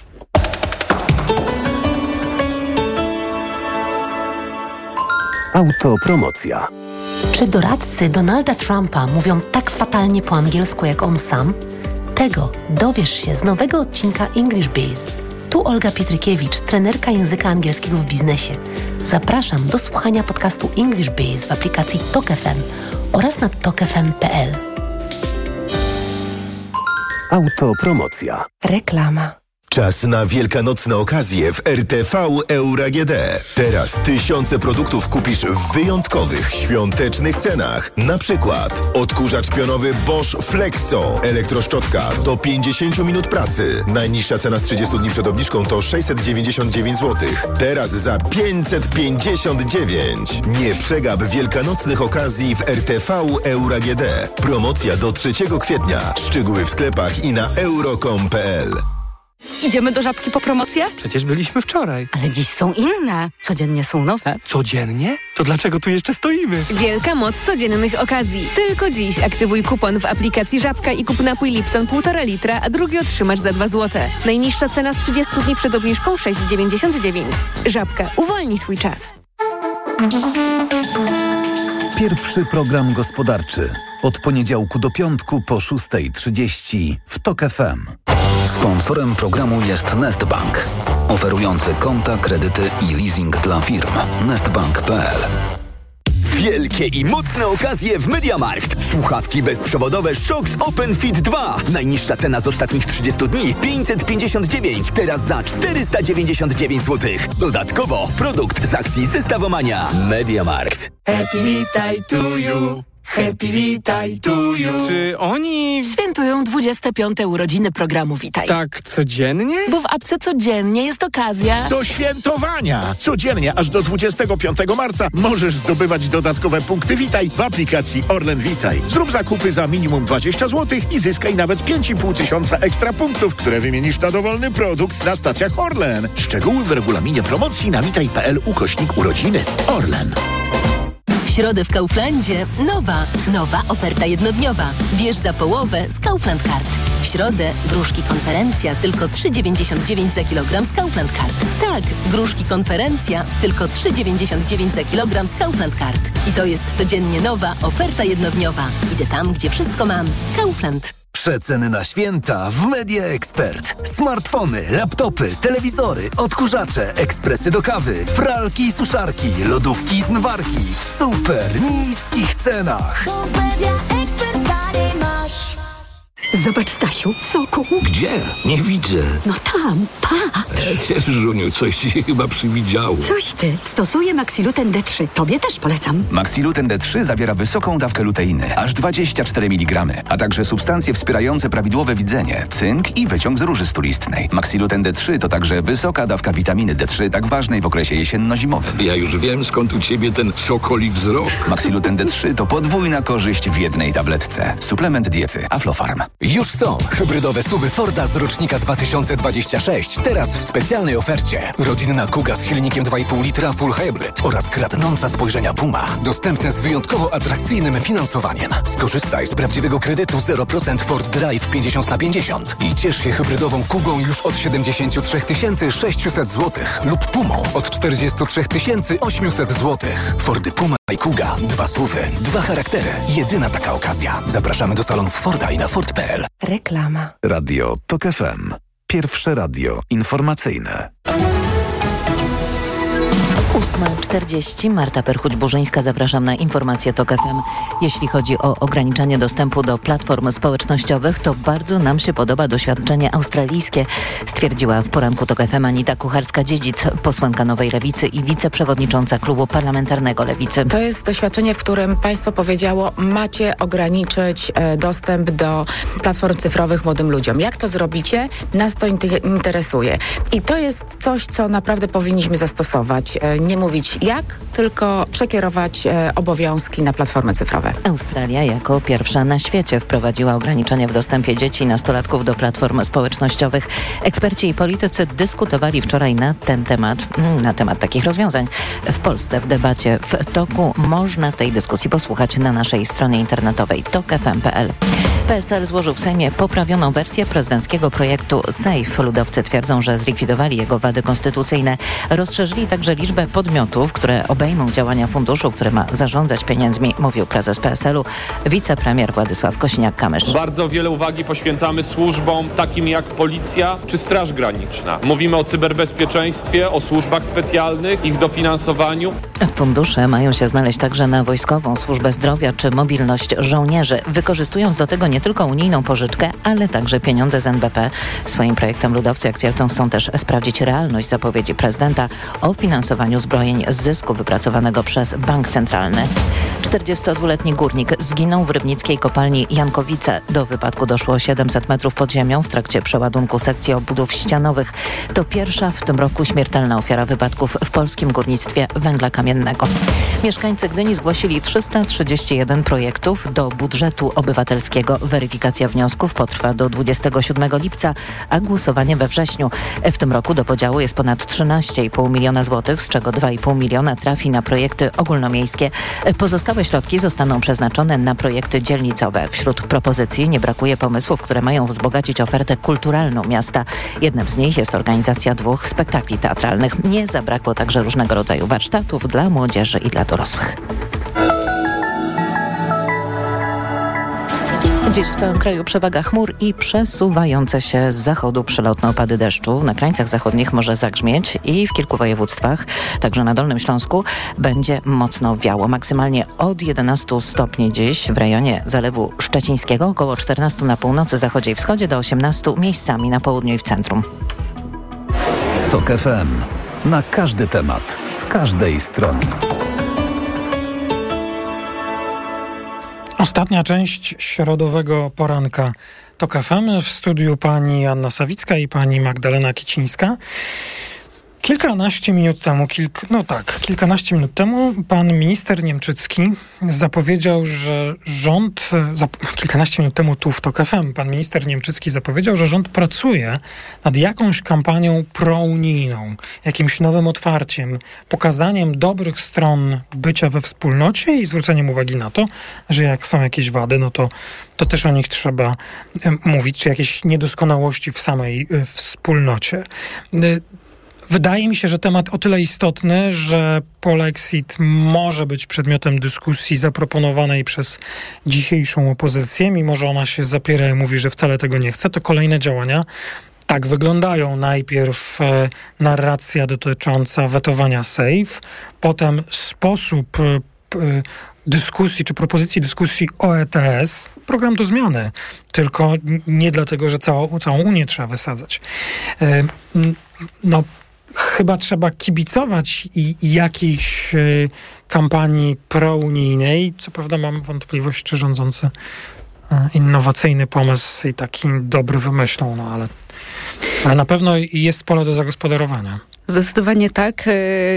Autopromocja. Czy doradcy Donalda Trumpa mówią tak fatalnie po angielsku jak on sam? Tego dowiesz się z nowego odcinka English Biz. Tu Olga Pietrykiewicz, trenerka języka angielskiego w biznesie. Zapraszam do słuchania podcastu English Biz w aplikacji Tok F M oraz na tok f m kropka p l. Autopromocja. Reklama. Czas na wielkanocne okazje w R T V Euro A G D. Teraz tysiące produktów kupisz w wyjątkowych, świątecznych cenach. Na przykład odkurzacz pionowy Bosch Flexo, elektroszczotka do pięćdziesiąt minut pracy. Najniższa cena z trzydziestu dni przed obniżką to sześćset dziewięćdziesiąt dziewięć złotych. Teraz za pięćset pięćdziesiąt dziewięć. Nie przegap wielkanocnych okazji w R T V Euro A G D. Promocja do trzeciego kwietnia. Szczegóły w sklepach i na euro kropka com kropka p l. Idziemy do Żabki po promocję? Przecież byliśmy wczoraj. Ale dziś są inne. Codziennie są nowe. Codziennie? To dlaczego tu jeszcze stoimy? Wielka moc codziennych okazji. Tylko dziś aktywuj kupon w aplikacji Żabka i kup napój Lipton półtora litra, a drugi otrzymasz za dwa złote. Najniższa cena z trzydziestu dni przed obniżką sześć dziewięćdziesiąt dziewięć. Żabka. Uwolnij swój czas. Pierwszy program gospodarczy. Od poniedziałku do piątku po szósta trzydzieści w Tok F M. Sponsorem programu jest Nestbank, oferujący konta, kredyty i leasing dla firm. nestbank kropka p l. Wielkie i mocne okazje w MediaMarkt. Słuchawki bezprzewodowe Shokz Open Fit dwa. Najniższa cena z ostatnich trzydziestu dni pięćset pięćdziesiąt dziewięć. Teraz za czterysta dziewięćdziesiąt dziewięć złotych. Dodatkowo produkt z akcji Zestawomania. MediaMarkt. Happy Witaj to you. Happy Witaj to you. Czy oni... Świętują dwudzieste piąte urodziny programu Witaj. Tak codziennie? Bo w apce codziennie jest okazja do świętowania. Codziennie aż do dwudziestego piątego marca możesz zdobywać dodatkowe punkty Witaj w aplikacji Orlen Witaj. Zrób zakupy za minimum dwadzieścia złotych i zyskaj nawet pięć i pół tysiąca ekstra punktów, które wymienisz na dowolny produkt na stacjach Orlen. Szczegóły w regulaminie promocji na witaj kropka p l ukośnik urodziny. Orlen. W środę w Kauflandzie nowa, nowa oferta jednodniowa. Bierz za połowę z Kaufland Card. W środę gruszki konferencja tylko trzy dziewięćdziesiąt dziewięć za kilogram z Kaufland Card. Tak, gruszki konferencja tylko trzy dziewięćdziesiąt dziewięć za kilogram z Kaufland Card. I to jest codziennie nowa oferta jednodniowa. Idę tam, gdzie wszystko mam. Kaufland. Przeceny na święta w Media Expert. Smartfony, laptopy, telewizory, odkurzacze, ekspresy do kawy, pralki i suszarki, lodówki i zmywarki w super niskich cenach. Zobacz, Stasiu, soku. Gdzie? Nie widzę. No tam, patrz. Żuniu, coś ci się chyba przywidziało. Coś ty. Stosuję Maxiluten D trzy. Tobie też polecam. Maxiluten D trzy zawiera wysoką dawkę luteiny, aż dwadzieścia cztery miligramy, a także substancje wspierające prawidłowe widzenie, cynk i wyciąg z róży stulistnej. Maxiluten D trzy to także wysoka dawka witaminy D trzy, tak ważnej w okresie jesienno-zimowym. Ja już wiem, skąd u ciebie ten sokoli wzrok. Maxiluten D trzy to podwójna korzyść w jednej tabletce. Suplement diety Aflofarm. Już są hybrydowe suwy Forda z rocznika dwa tysiące dwudziestego szóstego. Teraz w specjalnej ofercie. Rodzinna Kuga z silnikiem dwa i pół litra Full Hybrid oraz kradnąca spojrzenia Puma. Dostępne z wyjątkowo atrakcyjnym finansowaniem. Skorzystaj z prawdziwego kredytu zero procent Ford Drive pięćdziesiąt na pięćdziesiąt i ciesz się hybrydową Kugą już od siedemdziesiąt trzy tysiące sześćset złotych lub Pumą od czterdzieści trzy tysiące osiemset złotych. Fordy Puma i Kuga. Dwa suwy, dwa charaktery. Jedyna taka okazja. Zapraszamy do salonów Forda i na Ford kropka p l. Reklama. Radio TOK F M. Pierwsze radio informacyjne. ósma czterdzieści. Marta Perchuć-Burzyńska. Zapraszam na informacje TOK F M. Jeśli chodzi o ograniczanie dostępu do platform społecznościowych, to bardzo nam się podoba doświadczenie australijskie, stwierdziła w poranku TOK F M Anita Kucharska-Dziedzic, posłanka Nowej Lewicy i wiceprzewodnicząca klubu parlamentarnego Lewicy. To jest doświadczenie, w którym państwo powiedziało, macie ograniczyć e, dostęp do platform cyfrowych młodym ludziom. Jak to zrobicie? Nas to interesuje. I to jest coś, co naprawdę powinniśmy zastosować. E, nie mówić jak, tylko przekierować e, obowiązki na platformy cyfrowe. Australia jako pierwsza na świecie wprowadziła ograniczenia w dostępie dzieci i nastolatków do platform społecznościowych. Eksperci i politycy dyskutowali wczoraj na ten temat, na temat takich rozwiązań. W Polsce w debacie w toku można tej dyskusji posłuchać na naszej stronie internetowej tok f m kropka p l. P S L złożył w Sejmie poprawioną wersję prezydenckiego projektu SAFE. Ludowcy twierdzą, że zlikwidowali jego wady konstytucyjne. Rozszerzyli także liczbę podmiotów, które obejmą działania funduszu, który ma zarządzać pieniędzmi, mówił prezes P S L-u, wicepremier Władysław Kosiniak-Kamysz. Bardzo wiele uwagi poświęcamy służbom takim jak Policja czy Straż Graniczna. Mówimy o cyberbezpieczeństwie, o służbach specjalnych, ich dofinansowaniu. Fundusze mają się znaleźć także na Wojskową Służbę Zdrowia czy mobilność żołnierzy, wykorzystując do tego nie tylko unijną pożyczkę, ale także pieniądze z N B P. Swoim projektem ludowcy, jak twierdzą, chcą też sprawdzić realność zapowiedzi prezydenta o finansowaniu zbrojeń z zysku wypracowanego przez Bank Centralny. czterdziestodwuletni górnik zginął w rybnickiej kopalni Jankowice. Do wypadku doszło siedemset metrów pod ziemią w trakcie przeładunku sekcji obudów ścianowych. To pierwsza w tym roku śmiertelna ofiara wypadków w polskim górnictwie węgla kamiennego. Mieszkańcy Gdyni zgłosili trzysta trzydzieści jeden projektów do budżetu obywatelskiego. Weryfikacja wniosków potrwa do dwudziestego siódmego lipca, a głosowanie we wrześniu. W tym roku do podziału jest ponad trzynaście i pół miliona złotych, z czego dwa i pół miliona trafi na projekty ogólnomiejskie. Pozostałe środki zostaną przeznaczone na projekty dzielnicowe. Wśród propozycji nie brakuje pomysłów, które mają wzbogacić ofertę kulturalną miasta. Jednym z nich jest organizacja dwóch spektakli teatralnych. Nie zabrakło także różnego rodzaju warsztatów dla młodzieży i dla dorosłych. Dziś w całym kraju przewaga chmur i przesuwające się z zachodu przelotne opady deszczu. Na krańcach zachodnich może zagrzmieć i w kilku województwach, także na Dolnym Śląsku, będzie mocno wiało. Maksymalnie od jedenastu stopni dziś w rejonie Zalewu Szczecińskiego, około czternastu na północy, zachodzie i wschodzie, do osiemnastu miejscami na południu i w centrum. TOK F M. Na każdy temat, z każdej strony. Ostatnia część środowego poranka TOK F M. W studiu pani Anna Sawicka i pani Magdalena Kicińska. Kilkanaście minut temu, kilk, no tak, kilkanaście minut temu pan minister Niemczycki zapowiedział, że rząd, zap, kilkanaście minut temu tu w TOK F M, pan minister Niemczycki zapowiedział, że rząd pracuje nad jakąś kampanią prounijną, jakimś nowym otwarciem, pokazaniem dobrych stron bycia we wspólnocie i zwróceniem uwagi na to, że jak są jakieś wady, no to, to też o nich trzeba mówić, czy jakieś niedoskonałości w samej y, wspólnocie. Y, Wydaje mi się, że temat o tyle istotny, że polexit może być przedmiotem dyskusji zaproponowanej przez dzisiejszą opozycję, mimo że ona się zapiera i mówi, że wcale tego nie chce. To kolejne działania tak wyglądają. Najpierw e, narracja dotycząca wetowania SAFE, potem sposób e, e, dyskusji czy propozycji dyskusji o E T S. Program do zmiany, tylko nie dlatego, że całą, całą Unię trzeba wysadzać. E, no Chyba trzeba kibicować i, i jakiejś y, kampanii prounijnej. Co prawda mam wątpliwość, czy rządzący y, innowacyjny pomysł i taki dobry wymyślą, no ale, ale na pewno jest pole do zagospodarowania. Zdecydowanie tak.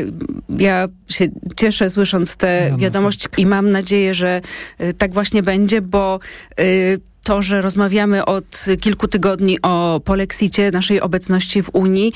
Ja się cieszę, słysząc tę no, wiadomość i mam nadzieję, że tak właśnie będzie, bo to, że rozmawiamy od kilku tygodni o polexicie, naszej obecności w Unii,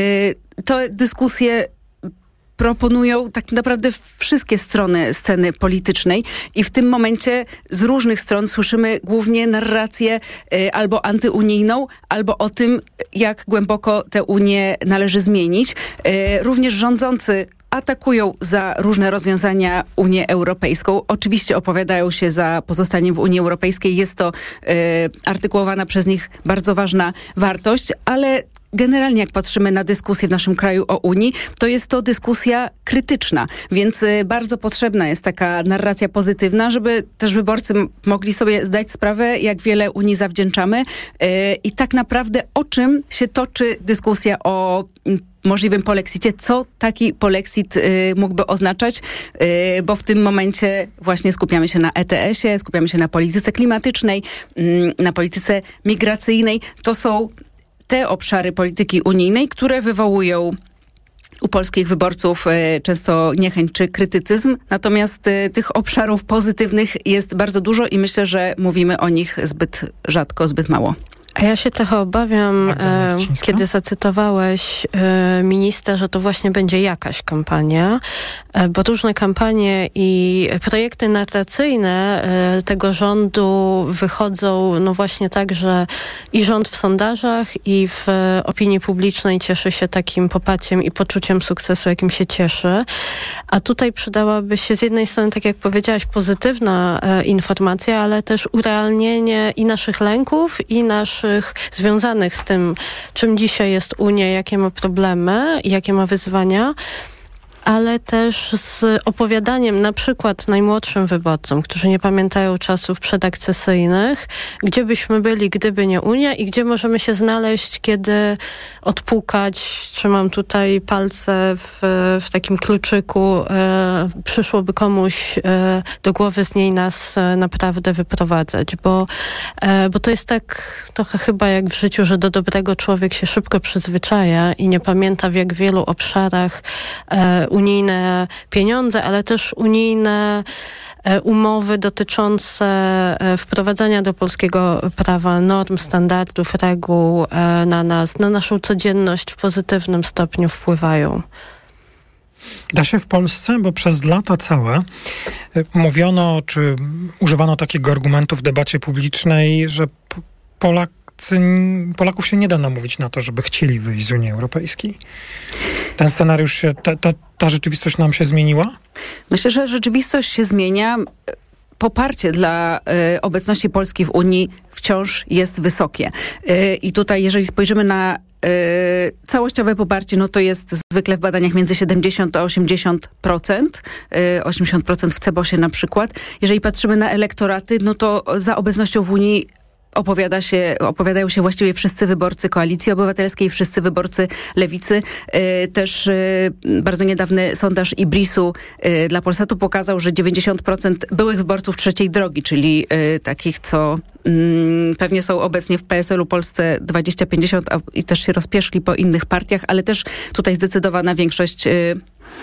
to dyskusje proponują tak naprawdę wszystkie strony sceny politycznej i w tym momencie z różnych stron słyszymy głównie narrację y, albo antyunijną, albo o tym, jak głęboko tę Unię należy zmienić. Y, również rządzący atakują za różne rozwiązania Unię Europejską. Oczywiście opowiadają się za pozostaniem w Unii Europejskiej. Jest to y, artykułowana przez nich bardzo ważna wartość, ale generalnie jak patrzymy na dyskusję w naszym kraju o Unii, to jest to dyskusja krytyczna, więc y, bardzo potrzebna jest taka narracja pozytywna, żeby też wyborcy m- mogli sobie zdać sprawę, jak wiele Unii zawdzięczamy y, i tak naprawdę o czym się toczy dyskusja o y, możliwym polexicie, co taki polexit y, mógłby oznaczać, y, bo w tym momencie właśnie skupiamy się na E T S-ie, skupiamy się na polityce klimatycznej, y, na polityce migracyjnej. To są te obszary polityki unijnej, które wywołują u polskich wyborców y, często niechęć czy krytycyzm. Natomiast y, tych obszarów pozytywnych jest bardzo dużo i myślę, że mówimy o nich zbyt rzadko, zbyt mało. A ja się trochę obawiam, e, kiedy zacytowałeś e, ministra, że to właśnie będzie jakaś kampania, e, bo różne kampanie i projekty narracyjne e, tego rządu wychodzą no właśnie tak, że i rząd w sondażach i w e, opinii publicznej cieszy się takim poparciem i poczuciem sukcesu, jakim się cieszy. A tutaj przydałaby się z jednej strony, tak jak powiedziałaś, pozytywna e, informacja, ale też urealnienie i naszych lęków, i naszych związanych z tym, czym dzisiaj jest Unia, jakie ma problemy, jakie ma wyzwania, ale też z opowiadaniem na przykład najmłodszym wyborcom, którzy nie pamiętają czasów przedakcesyjnych, gdzie byśmy byli, gdyby nie Unia i gdzie możemy się znaleźć, kiedy odpukać, trzymam tutaj palce w, w takim kluczyku, e, przyszłoby komuś e, do głowy z niej nas e, naprawdę wyprowadzać, bo, e, bo to jest tak trochę chyba jak w życiu, że do dobrego człowiek się szybko przyzwyczaja i nie pamięta, w jak wielu obszarach e, unijne pieniądze, ale też unijne umowy dotyczące wprowadzania do polskiego prawa norm, standardów, reguł na nas, na naszą codzienność w pozytywnym stopniu wpływają. Da się w Polsce, bo przez lata całe mówiono, czy używano takiego argumentu w debacie publicznej, że Polak Polaków się nie da namówić na to, żeby chcieli wyjść z Unii Europejskiej. Ten scenariusz, się, ta, ta, ta rzeczywistość nam się zmieniła? Myślę, że rzeczywistość się zmienia. poparcie dla y, obecności Polski w Unii wciąż jest wysokie. Y, I tutaj, jeżeli spojrzymy na y, całościowe poparcie, no to jest zwykle w badaniach między siedemdziesiąt a osiemdziesiąt procent. Y, osiemdziesiąt procent w Cebosie na przykład. Jeżeli patrzymy na elektoraty, no to za obecnością w Unii Opowiada się, opowiadają się właściwie wszyscy wyborcy Koalicji Obywatelskiej, wszyscy wyborcy Lewicy. Yy, też yy, bardzo niedawny sondaż Ibrisu yy, dla Polsatu pokazał, że dziewięćdziesiąt procent byłych wyborców trzeciej drogi, czyli yy, takich, co yy, pewnie są obecnie w P S L u Polsce dwadzieścia pięćdziesiąt a, i też się rozpieszli po innych partiach, ale też tutaj zdecydowana większość yy,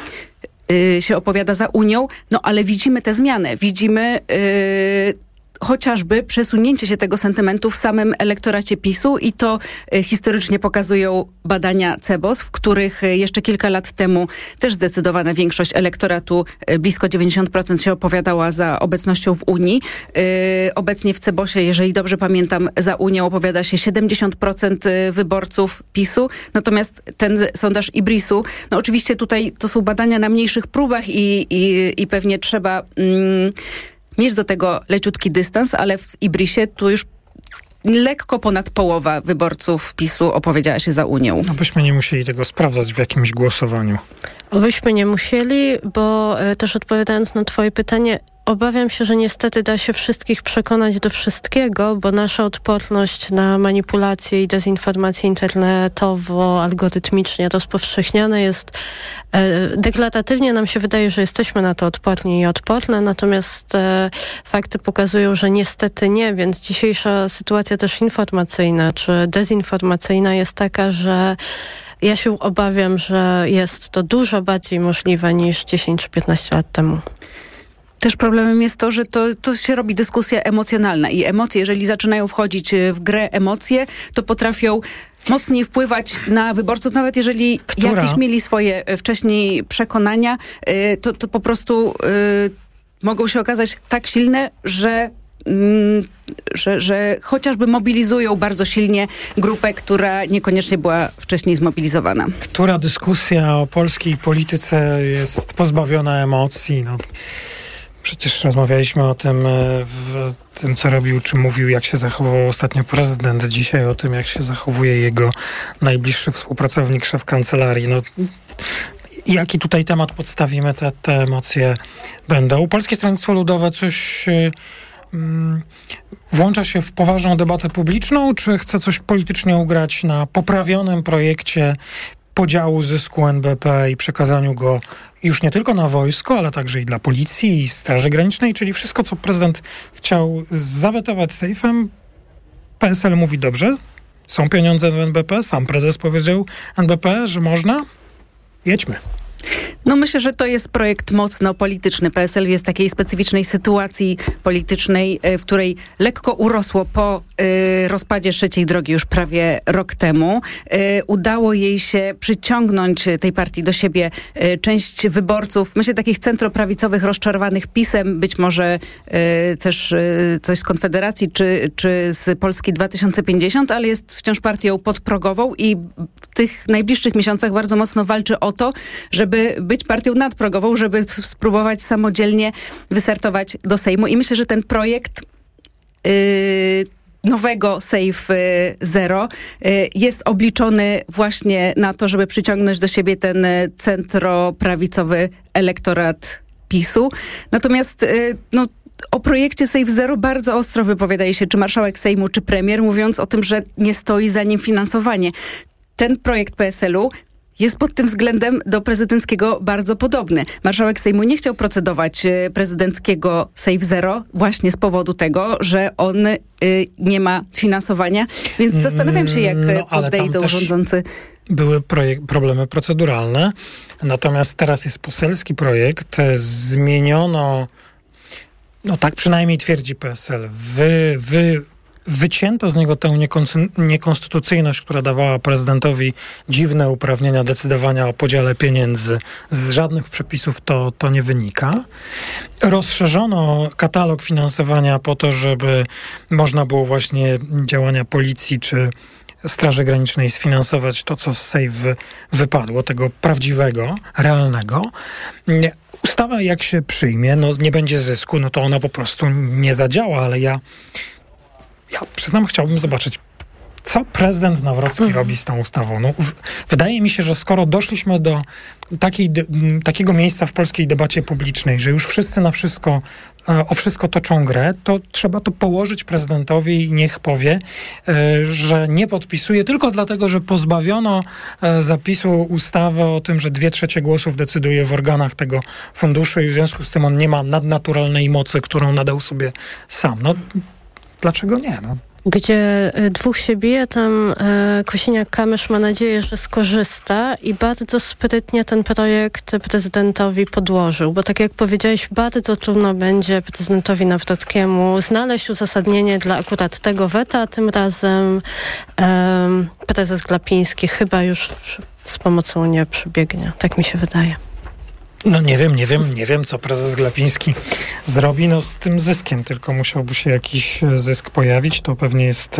yy, się opowiada za Unią. No ale widzimy te zmiany. Widzimy Yy, chociażby przesunięcie się tego sentymentu w samym elektoracie PiSu i to y, historycznie pokazują badania Cebos, w których y, jeszcze kilka lat temu też zdecydowana większość elektoratu, y, blisko dziewięćdziesiąt procent się opowiadała za obecnością w Unii. Y, obecnie w Cebosie, jeżeli dobrze pamiętam, za Unią opowiada się siedemdziesiąt procent wyborców PiSu, natomiast ten sondaż Ibrisu, no oczywiście tutaj to są badania na mniejszych próbach i, i, i pewnie trzeba mm, mieć do tego leciutki dystans, ale w Ibrisie tu już lekko ponad połowa wyborców PiSu opowiedziała się za Unią. No byśmy nie musieli tego sprawdzać w jakimś głosowaniu. Obyśmy nie musieli, bo e, też odpowiadając na twoje pytanie, obawiam się, że niestety da się wszystkich przekonać do wszystkiego, bo nasza odporność na manipulacje i dezinformację internetowo-algorytmicznie rozpowszechniane jest. E, deklaratywnie nam się wydaje, że jesteśmy na to odporni i odporne, natomiast e, fakty pokazują, że niestety nie, więc dzisiejsza sytuacja też informacyjna czy dezinformacyjna jest taka, że ja się obawiam, że jest to dużo bardziej możliwe niż dziesięć czy piętnaście lat temu. Też problemem jest to, że to, to się robi dyskusja emocjonalna i emocje, jeżeli zaczynają wchodzić w grę emocje, to potrafią mocniej wpływać na wyborców, nawet jeżeli Która? jakieś mieli swoje wcześniej przekonania, to, to po prostu y, mogą się okazać tak silne, że Że, że chociażby mobilizują bardzo silnie grupę, która niekoniecznie była wcześniej zmobilizowana. Która dyskusja o polskiej polityce jest pozbawiona emocji? No, przecież rozmawialiśmy o tym w tym, co robił, czy mówił, jak się zachował ostatnio prezydent. Dzisiaj o tym, jak się zachowuje jego najbliższy współpracownik, szef kancelarii. No, jaki tutaj temat podstawimy, te, te emocje będą. Polskie Stronnictwo Ludowe coś włącza się w poważną debatę publiczną, czy chce coś politycznie ugrać na poprawionym projekcie podziału zysku N B P i przekazaniu go już nie tylko na wojsko, ale także i dla policji i Straży Granicznej, czyli wszystko, co prezydent chciał zawetować sejfem. P S L mówi dobrze, są pieniądze w N B P, sam prezes powiedział N B P, że można. Jedźmy. No myślę, że to jest projekt mocno polityczny. P S L jest w takiej specyficznej sytuacji politycznej, w której lekko urosło po y, rozpadzie trzeciej drogi już prawie rok temu. Y, udało jej się przyciągnąć tej partii do siebie y, część wyborców, myślę takich centroprawicowych, rozczarowanych PiS-em, być może y, też y, coś z Konfederacji czy, czy z Polski dwa tysiące pięćdziesiąt, ale jest wciąż partią podprogową i w tych najbliższych miesiącach bardzo mocno walczy o to, żeby być partią nadprogową, żeby spróbować samodzielnie wystartować do Sejmu. I myślę, że ten projekt yy, nowego Safe Zero yy, jest obliczony właśnie na to, żeby przyciągnąć do siebie ten centroprawicowy elektorat PiSu. Natomiast yy, no, o projekcie Safe Zero bardzo ostro wypowiadaje się czy marszałek Sejmu, czy premier, mówiąc o tym, że nie stoi za nim finansowanie. Ten projekt P S L u jest pod tym względem do prezydenckiego bardzo podobny. Marszałek Sejmu nie chciał procedować prezydenckiego Safe Zero właśnie z powodu tego, że on y, nie ma finansowania, więc zastanawiam się, jak no, podejdą rządzący. Były projek- problemy proceduralne, natomiast teraz jest poselski projekt, zmieniono, no tak przynajmniej twierdzi P S L, wy, wy wycięto z niego tę niekon- niekonstytucyjność, która dawała prezydentowi dziwne uprawnienia decydowania o podziale pieniędzy. Z żadnych przepisów to, to nie wynika. Rozszerzono katalog finansowania po to, żeby można było właśnie działania policji czy Straży Granicznej sfinansować to, co z Sejf wypadło, tego prawdziwego, realnego. ustawa jak się przyjmie, no nie będzie zysku, no to ona po prostu nie zadziała, ale ja, ja przyznam, chciałbym zobaczyć, co prezydent Nawrocki mhm. robi z tą ustawą. No, w, wydaje mi się, że skoro doszliśmy do takiej, de, takiego miejsca w polskiej debacie publicznej, że już wszyscy na wszystko, e, o wszystko toczą grę, to trzeba to położyć prezydentowi i niech powie, e, że nie podpisuje tylko dlatego, że pozbawiono e, zapisu ustawy o tym, że dwie trzecie głosów decyduje w organach tego funduszu i w związku z tym on nie ma nadnaturalnej mocy, którą nadał sobie sam. No, dlaczego nie? No. Gdzie dwóch się bije, tam e, Kosiniak-Kamysz ma nadzieję, że skorzysta i bardzo sprytnie ten projekt prezydentowi podłożył, bo tak jak powiedziałeś, bardzo trudno będzie prezydentowi Nawrockiemu znaleźć uzasadnienie dla akurat tego weta, a tym razem e, prezes Glapiński chyba już z pomocą nie przybiegnie. Tak mi się wydaje. No nie wiem, nie wiem, nie wiem, co prezes Glapiński zrobi no, z tym zyskiem, tylko musiałby się jakiś zysk pojawić. To pewnie jest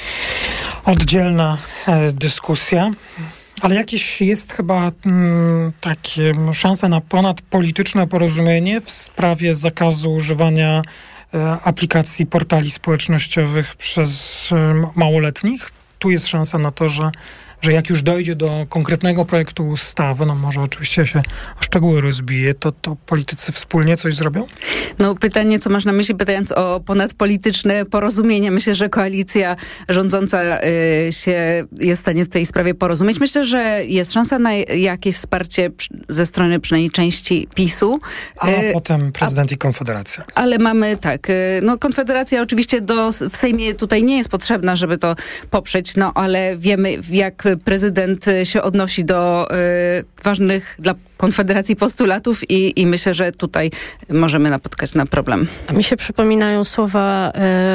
oddzielna e, dyskusja. Ale jakieś jest chyba mm, takie szansa na ponadpolityczne porozumienie w sprawie zakazu używania e, aplikacji portali społecznościowych przez e, małoletnich. Tu jest szansa na to, że że jak już dojdzie do konkretnego projektu ustawy, no może oczywiście się o szczegóły rozbije, to, to politycy wspólnie coś zrobią? No pytanie, co masz na myśli, pytając o ponadpolityczne porozumienie. Myślę, że koalicja rządząca y, się jest w stanie w tej sprawie porozumieć. Myślę, że jest szansa na jakieś wsparcie ze strony przynajmniej części PiSu. A y, potem prezydent a, i Konfederacja. Ale mamy tak, y, no Konfederacja oczywiście do, w Sejmie tutaj nie jest potrzebna, żeby to poprzeć, no ale wiemy, jak prezydent się odnosi do y, ważnych dla Konfederacji postulatów i, i myślę, że tutaj możemy napotkać na problem. A mi się przypominają słowa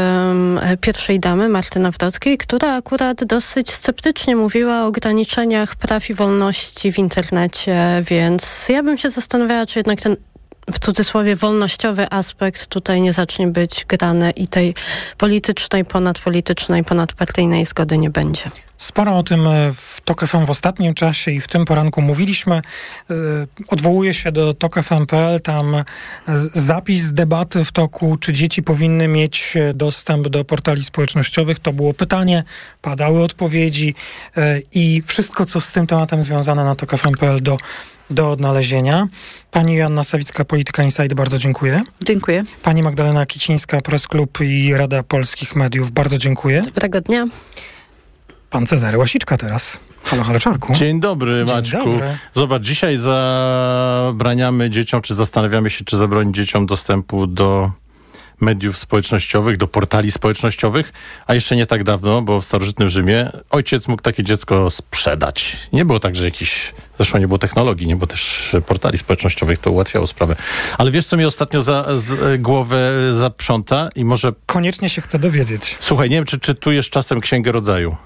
y, pierwszej damy Marty Nawrockiej, która akurat dosyć sceptycznie mówiła o ograniczeniach praw i wolności w internecie, więc ja bym się zastanawiała, czy jednak ten w cudzysłowie wolnościowy aspekt tutaj nie zacznie być grany i tej politycznej, ponadpolitycznej, ponadpartyjnej zgody nie będzie. Sporo o tym w TOK F M w ostatnim czasie i w tym poranku mówiliśmy. Odwołuję się do tok f m kropka p l. Tam zapis debaty w toku, czy dzieci powinny mieć dostęp do portali społecznościowych. To było pytanie, padały odpowiedzi i wszystko, co z tym tematem związane na tok f m kropka p l do do odnalezienia. Pani Joanna Sawicka, Polityka Insight, bardzo dziękuję. Dziękuję. Pani Magdalena Kicińska, Press Klub i Rada Polskich Mediów, bardzo dziękuję. Dobrego dnia. Pan Cezary Łasiczka teraz. Halo, halo, Czarku. Dzień dobry, Dzień Maćku. Dobry. Zobacz, dzisiaj zabraniamy dzieciom, czy zastanawiamy się, czy zabronić dzieciom dostępu do mediów społecznościowych, do portali społecznościowych, a jeszcze nie tak dawno, bo w starożytnym Rzymie ojciec mógł takie dziecko sprzedać. Nie było tak, że jakiś, zresztą nie było technologii, nie było też portali społecznościowych, to ułatwiało sprawę. Ale wiesz, co mi ostatnio za z, głowę zaprząta i może... Koniecznie się chcę dowiedzieć. Słuchaj, nie wiem, czy czytujesz czasem Księgę Rodzaju.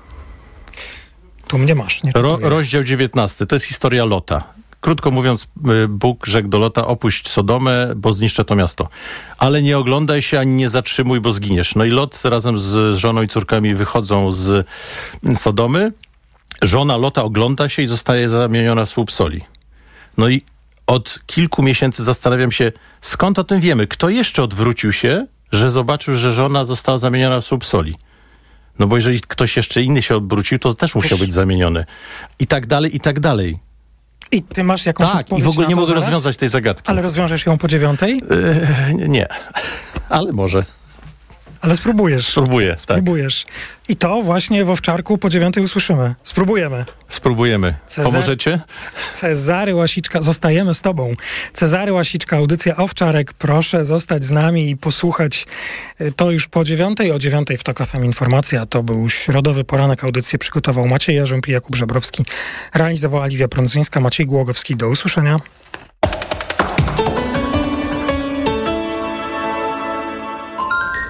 Tu mnie masz, nie czytuję. Ro, rozdział dziewiętnasty, to jest historia Lota. Krótko mówiąc, Bóg rzekł do Lota: opuść Sodomę, bo zniszczę to miasto. Ale nie oglądaj się, ani nie zatrzymuj, bo zginiesz. No i Lot razem z żoną i córkami wychodzą z Sodomy. Żona Lota ogląda się i zostaje zamieniona w słup soli. No i od kilku miesięcy zastanawiam się, skąd o tym wiemy. Kto jeszcze odwrócił się, że zobaczył, że żona została zamieniona w słup soli? No bo jeżeli ktoś jeszcze inny się odwrócił, to też musiał być zamieniony. I tak dalej, i tak dalej. I ty masz jakąś tak, i w ogóle nie mogę zaraz? rozwiązać tej zagadki. Ale rozwiążesz ją po dziewiątej? Yy, nie, ale może. Ale spróbujesz. Spróbuję, Spróbujesz. Tak. I to właśnie w Owczarku po dziewiątej usłyszymy. Spróbujemy. Spróbujemy. Cezar... Pomożecie? Cezary Łasiczka, zostajemy z tobą. Cezary Łasiczka, audycja Owczarek. Proszę zostać z nami i posłuchać to już po dziewiątej. O dziewiątej w TOK F M Informacja. To był środowy poranek. Audycję przygotował Maciej Jarząb i Jakub Żebrowski. Realizowała Liwia Prądzyńska, Maciej Głogowski. Do usłyszenia.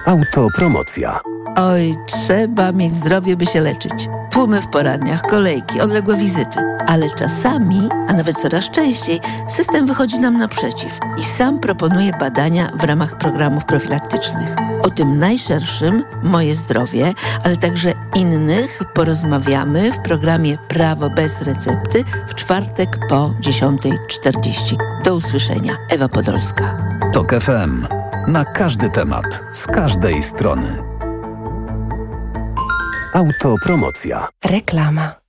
Autopromocja. Oj, trzeba mieć zdrowie, by się leczyć. Tłumy w poradniach, kolejki, odległe wizyty. Ale czasami, a nawet coraz częściej, system wychodzi nam naprzeciw i sam proponuje badania w ramach programów profilaktycznych. O tym najszerszym, Moje zdrowie, ale także innych porozmawiamy w programie Prawo bez recepty w czwartek po dziesiątej czterdzieści. Do usłyszenia. Ewa Podolska. Tok F M. Na każdy temat, z każdej strony. Autopromocja. Reklama.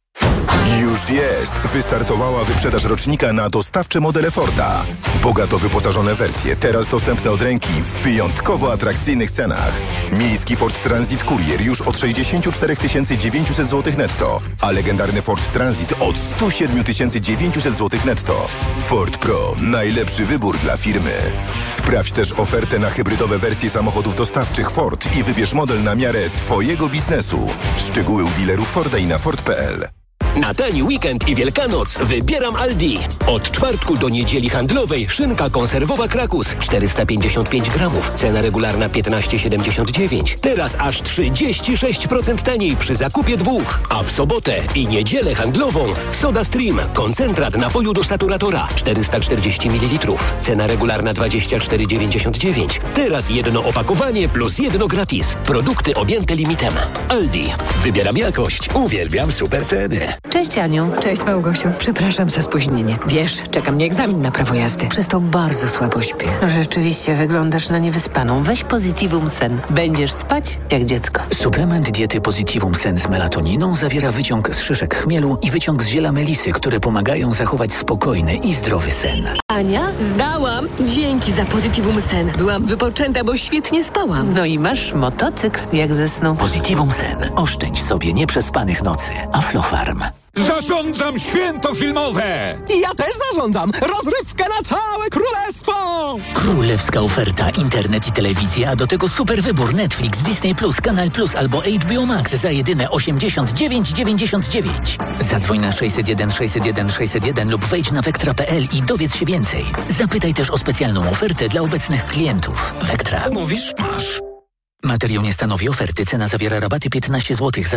Już jest! Wystartowała wyprzedaż rocznika na dostawcze modele Forda. Bogato wyposażone wersje, teraz dostępne od ręki w wyjątkowo atrakcyjnych cenach. Miejski Ford Transit Courier już od sześćdziesiąt cztery tysiące dziewięćset złotych netto, a legendarny Ford Transit od sto siedem tysięcy dziewięćset złotych netto. Ford Pro. Najlepszy wybór dla firmy. Sprawdź też ofertę na hybrydowe wersje samochodów dostawczych Ford i wybierz model na miarę Twojego biznesu. Szczegóły u dealerów Forda i na Ford kropka p l. Na tani weekend i Wielkanoc wybieram Aldi. Od czwartku do niedzieli handlowej szynka konserwowa Krakus czterysta pięćdziesiąt pięć gramów. Cena regularna piętnaście siedemdziesiąt dziewięć. Teraz aż trzydzieści sześć procent taniej przy zakupie dwóch. A w sobotę i niedzielę handlową Soda Stream. Koncentrat napoju do saturatora czterysta czterdzieści mililitrów. Cena regularna dwadzieścia cztery dziewięćdziesiąt dziewięć. Teraz jedno opakowanie plus jedno gratis. Produkty objęte limitem. Aldi. Wybieram jakość. Uwielbiam super ceny. Cześć Aniu. Cześć Małgosiu. Przepraszam za spóźnienie. Wiesz, czeka mnie egzamin na prawo jazdy. Przez to bardzo słabo śpię. Rzeczywiście wyglądasz na niewyspaną. Weź Positivum Sen. Będziesz spać jak dziecko. Suplement diety Positivum Sen z melatoniną zawiera wyciąg z szyszek chmielu i wyciąg z ziela melisy, które pomagają zachować spokojny i zdrowy sen. Ania, zdałam. Dzięki za Positivum Sen. Byłam wypoczęta, bo świetnie spałam. No i masz motocykl jak ze snu. Positivum Sen. Oszczędź sobie nieprzespanych nocy. Aflofarm. Zarządzam święto filmowe! I ja też zarządzam! Rozrywkę na całe królestwo! Królewska oferta, internet i telewizja, a do tego super wybór Netflix, Disney Plus, Kanal Plus albo H B O Max za jedyne osiemdziesiąt dziewięć dziewięćdziesiąt dziewięć. Zadzwoń na sześćset jeden sześćset jeden sześćset jeden lub wejdź na vectra kropka p l i dowiedz się więcej. Zapytaj też o specjalną ofertę dla obecnych klientów. Vectra. Mówisz, masz. Materiał nie stanowi oferty, cena zawiera rabaty piętnaście złotych za